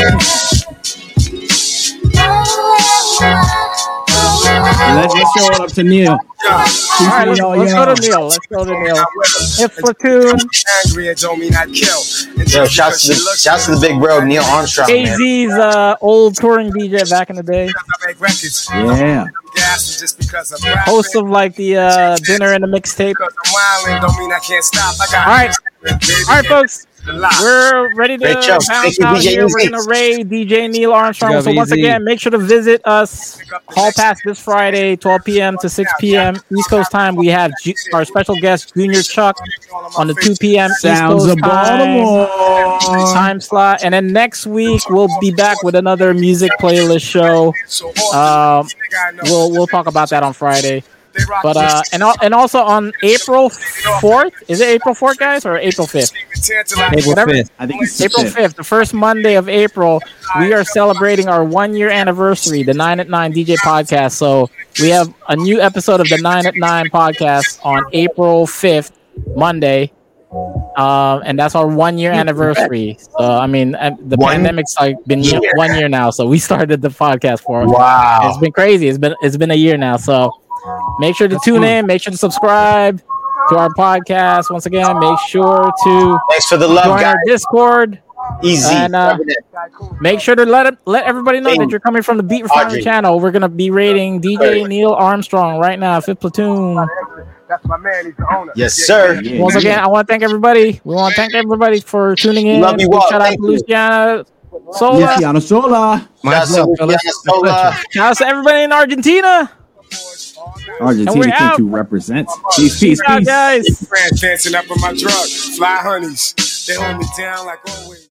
Let's just show it up to Neil. All right, let's, let's go to Neil. Let's go to Neil. If Platoon, Angry, it don't mean I kill. And Yo, just shouts to the because she looks shouts to the big bro Neil Armstrong, man. A-Z's uh, old touring D J back in the day, I make records. Yeah. Gas just because I'm rapping. host of like the uh, dinner and the mixtape. Because I'm wildin', don't mean I can't stop. I got All right, all right, folks. We're ready to Great show. bounce Thank you, out D J here. We're Easy. gonna raid D J Neil Armstrong. Good So job, once Easy. again, make sure to visit us. Hall Pass this Friday, twelve p.m. to six p.m. East Coast time. We have Ju- our special guest Junior Chuck on the two p.m. East Sounds Coast of time, Baltimore. time slot. And then next week we'll be back with another music playlist show. Um, we'll we'll talk about that on Friday. But uh, and al- and also on April fourth, is it April fourth, guys, or April fifth? April Whatever. fifth. I think it's the April fifth. fifth, the first Monday of April, we are celebrating our one year anniversary, the nine at nine D J podcast. So we have a new episode of the nine at nine podcast on April fifth, Monday. Um, and that's our one year anniversary. So, I mean, and the One pandemic's like been year. one year now. So we started the podcast for Wow. It's been crazy. It's been, it's been a year now. So make sure to tune in, make sure to subscribe to our podcast. Once again, make sure to Thanks for the love, join guys. our Discord. Easy. And uh, make sure to let it, let everybody know that you're coming from the Beat Refinery Audrey. channel. We're gonna be rating D J Neil Armstrong right now, Fifth Platoon. That's my man, he's the owner. Yes, sir. Yeah, Once yeah. again, I want to thank everybody. We want to thank everybody for tuning in. Love you Big all. shout out Thank to you. Luciana Sola. Luciano Sola. My Shouts to love, fellas. Luciana Sola. Shout out to everybody in Argentina. Argentina we're came out. to represent. Peace, peace, Peace out, peace. guys. Friends dancing up on my drug. Fly honeys. They hold me down like always.